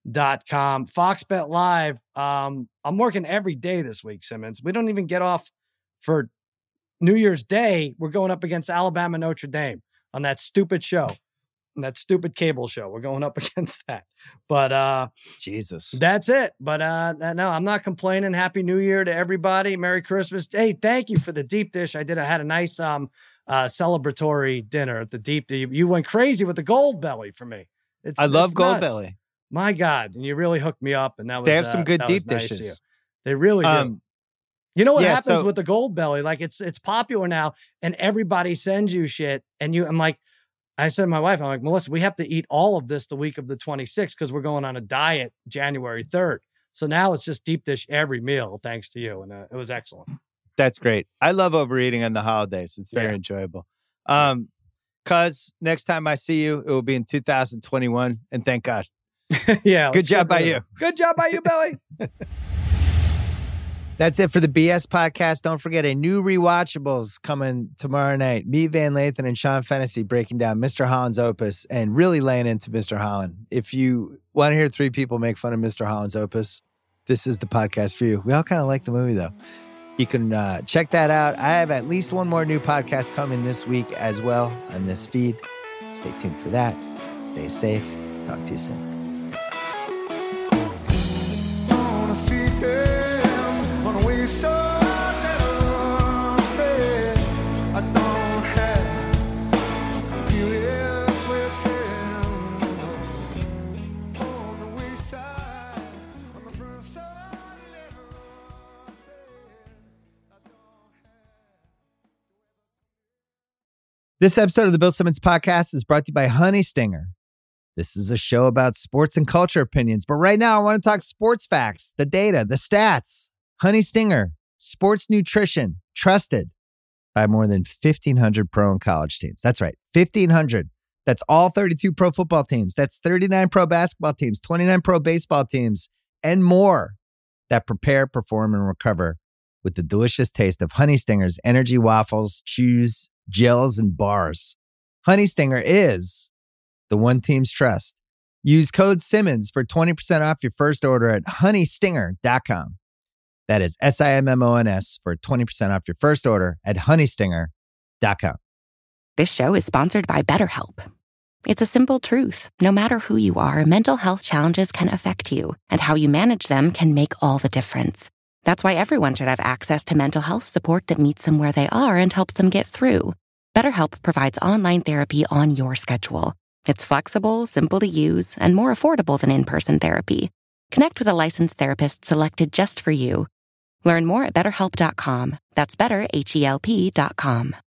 dot com. Fox Bet Live. Um, I'm working every day this week, Simmons. We don't even get off for New Year's Day. We're going up against Alabama Notre Dame on that stupid show, on that stupid cable show. We're going up against that. But uh, Jesus, that's it. But uh, no, I'm not complaining. Happy New Year to everybody. Merry Christmas. Hey, thank you for the deep dish. I did. I had a nice um uh celebratory dinner at the deep. You, you went crazy with the Gold Belly for me. It's, I love it's Gold nuts. Belly. My God. And you really hooked me up. And that was, they have some uh, good that deep was nice dishes. of you. They really do. Um, you know what yeah, happens so- with the Gold Belly? Like it's, it's popular now and everybody sends you shit. And you, I'm like, I said to my wife, I'm like, Melissa, we have to eat all of this the week of the twenty-sixth because we're going on a diet January third. So now it's just deep dish every meal, thanks to you. And uh, it was excellent. That's great. I love overeating on the holidays. It's very Yeah. enjoyable. Um, cuz next time I see you, it will be in two thousand twenty-one. And thank God. Yeah. Good let's job get by rid of you. it. Good job by you, Belly. That's it for the B S podcast. Don't forget a new rewatchables coming tomorrow night. Me, Van Lathan, and Sean Fennessy breaking down Mister Holland's opus and really laying into Mister Holland. If you want to hear three people make fun of Mister Holland's opus, this is the podcast for you. We all kind of like the movie, though. You can uh, check that out. I have at least one more new podcast coming this week as well on this feed. Stay tuned for that. Stay safe. Talk to you soon. This episode of the Bill Simmons Podcast is brought to you by Honey Stinger. This is a show about sports and culture opinions, but right now I want to talk sports facts, the data, the stats. Honey Stinger, sports nutrition, trusted by more than fifteen hundred pro and college teams. That's right, fifteen hundred. That's all thirty-two pro football teams. That's thirty-nine pro basketball teams, twenty-nine pro baseball teams, and more that prepare, perform, and recover with the delicious taste of Honey Stinger's energy waffles, chews, gels, and bars. Honey Stinger is the one team's trust. Use code Simmons for twenty percent off your first order at honey stinger dot com. That is S I M M O N S for twenty percent off your first order at honey stinger dot com. This show is sponsored by BetterHelp. It's a simple truth. No matter who you are, mental health challenges can affect you, and how you manage them can make all the difference. That's why everyone should have access to mental health support that meets them where they are and helps them get through. BetterHelp provides online therapy on your schedule. It's flexible, simple to use, and more affordable than in-person therapy. Connect with a licensed therapist selected just for you. Learn more at better help dot com. That's better H E L P dot com.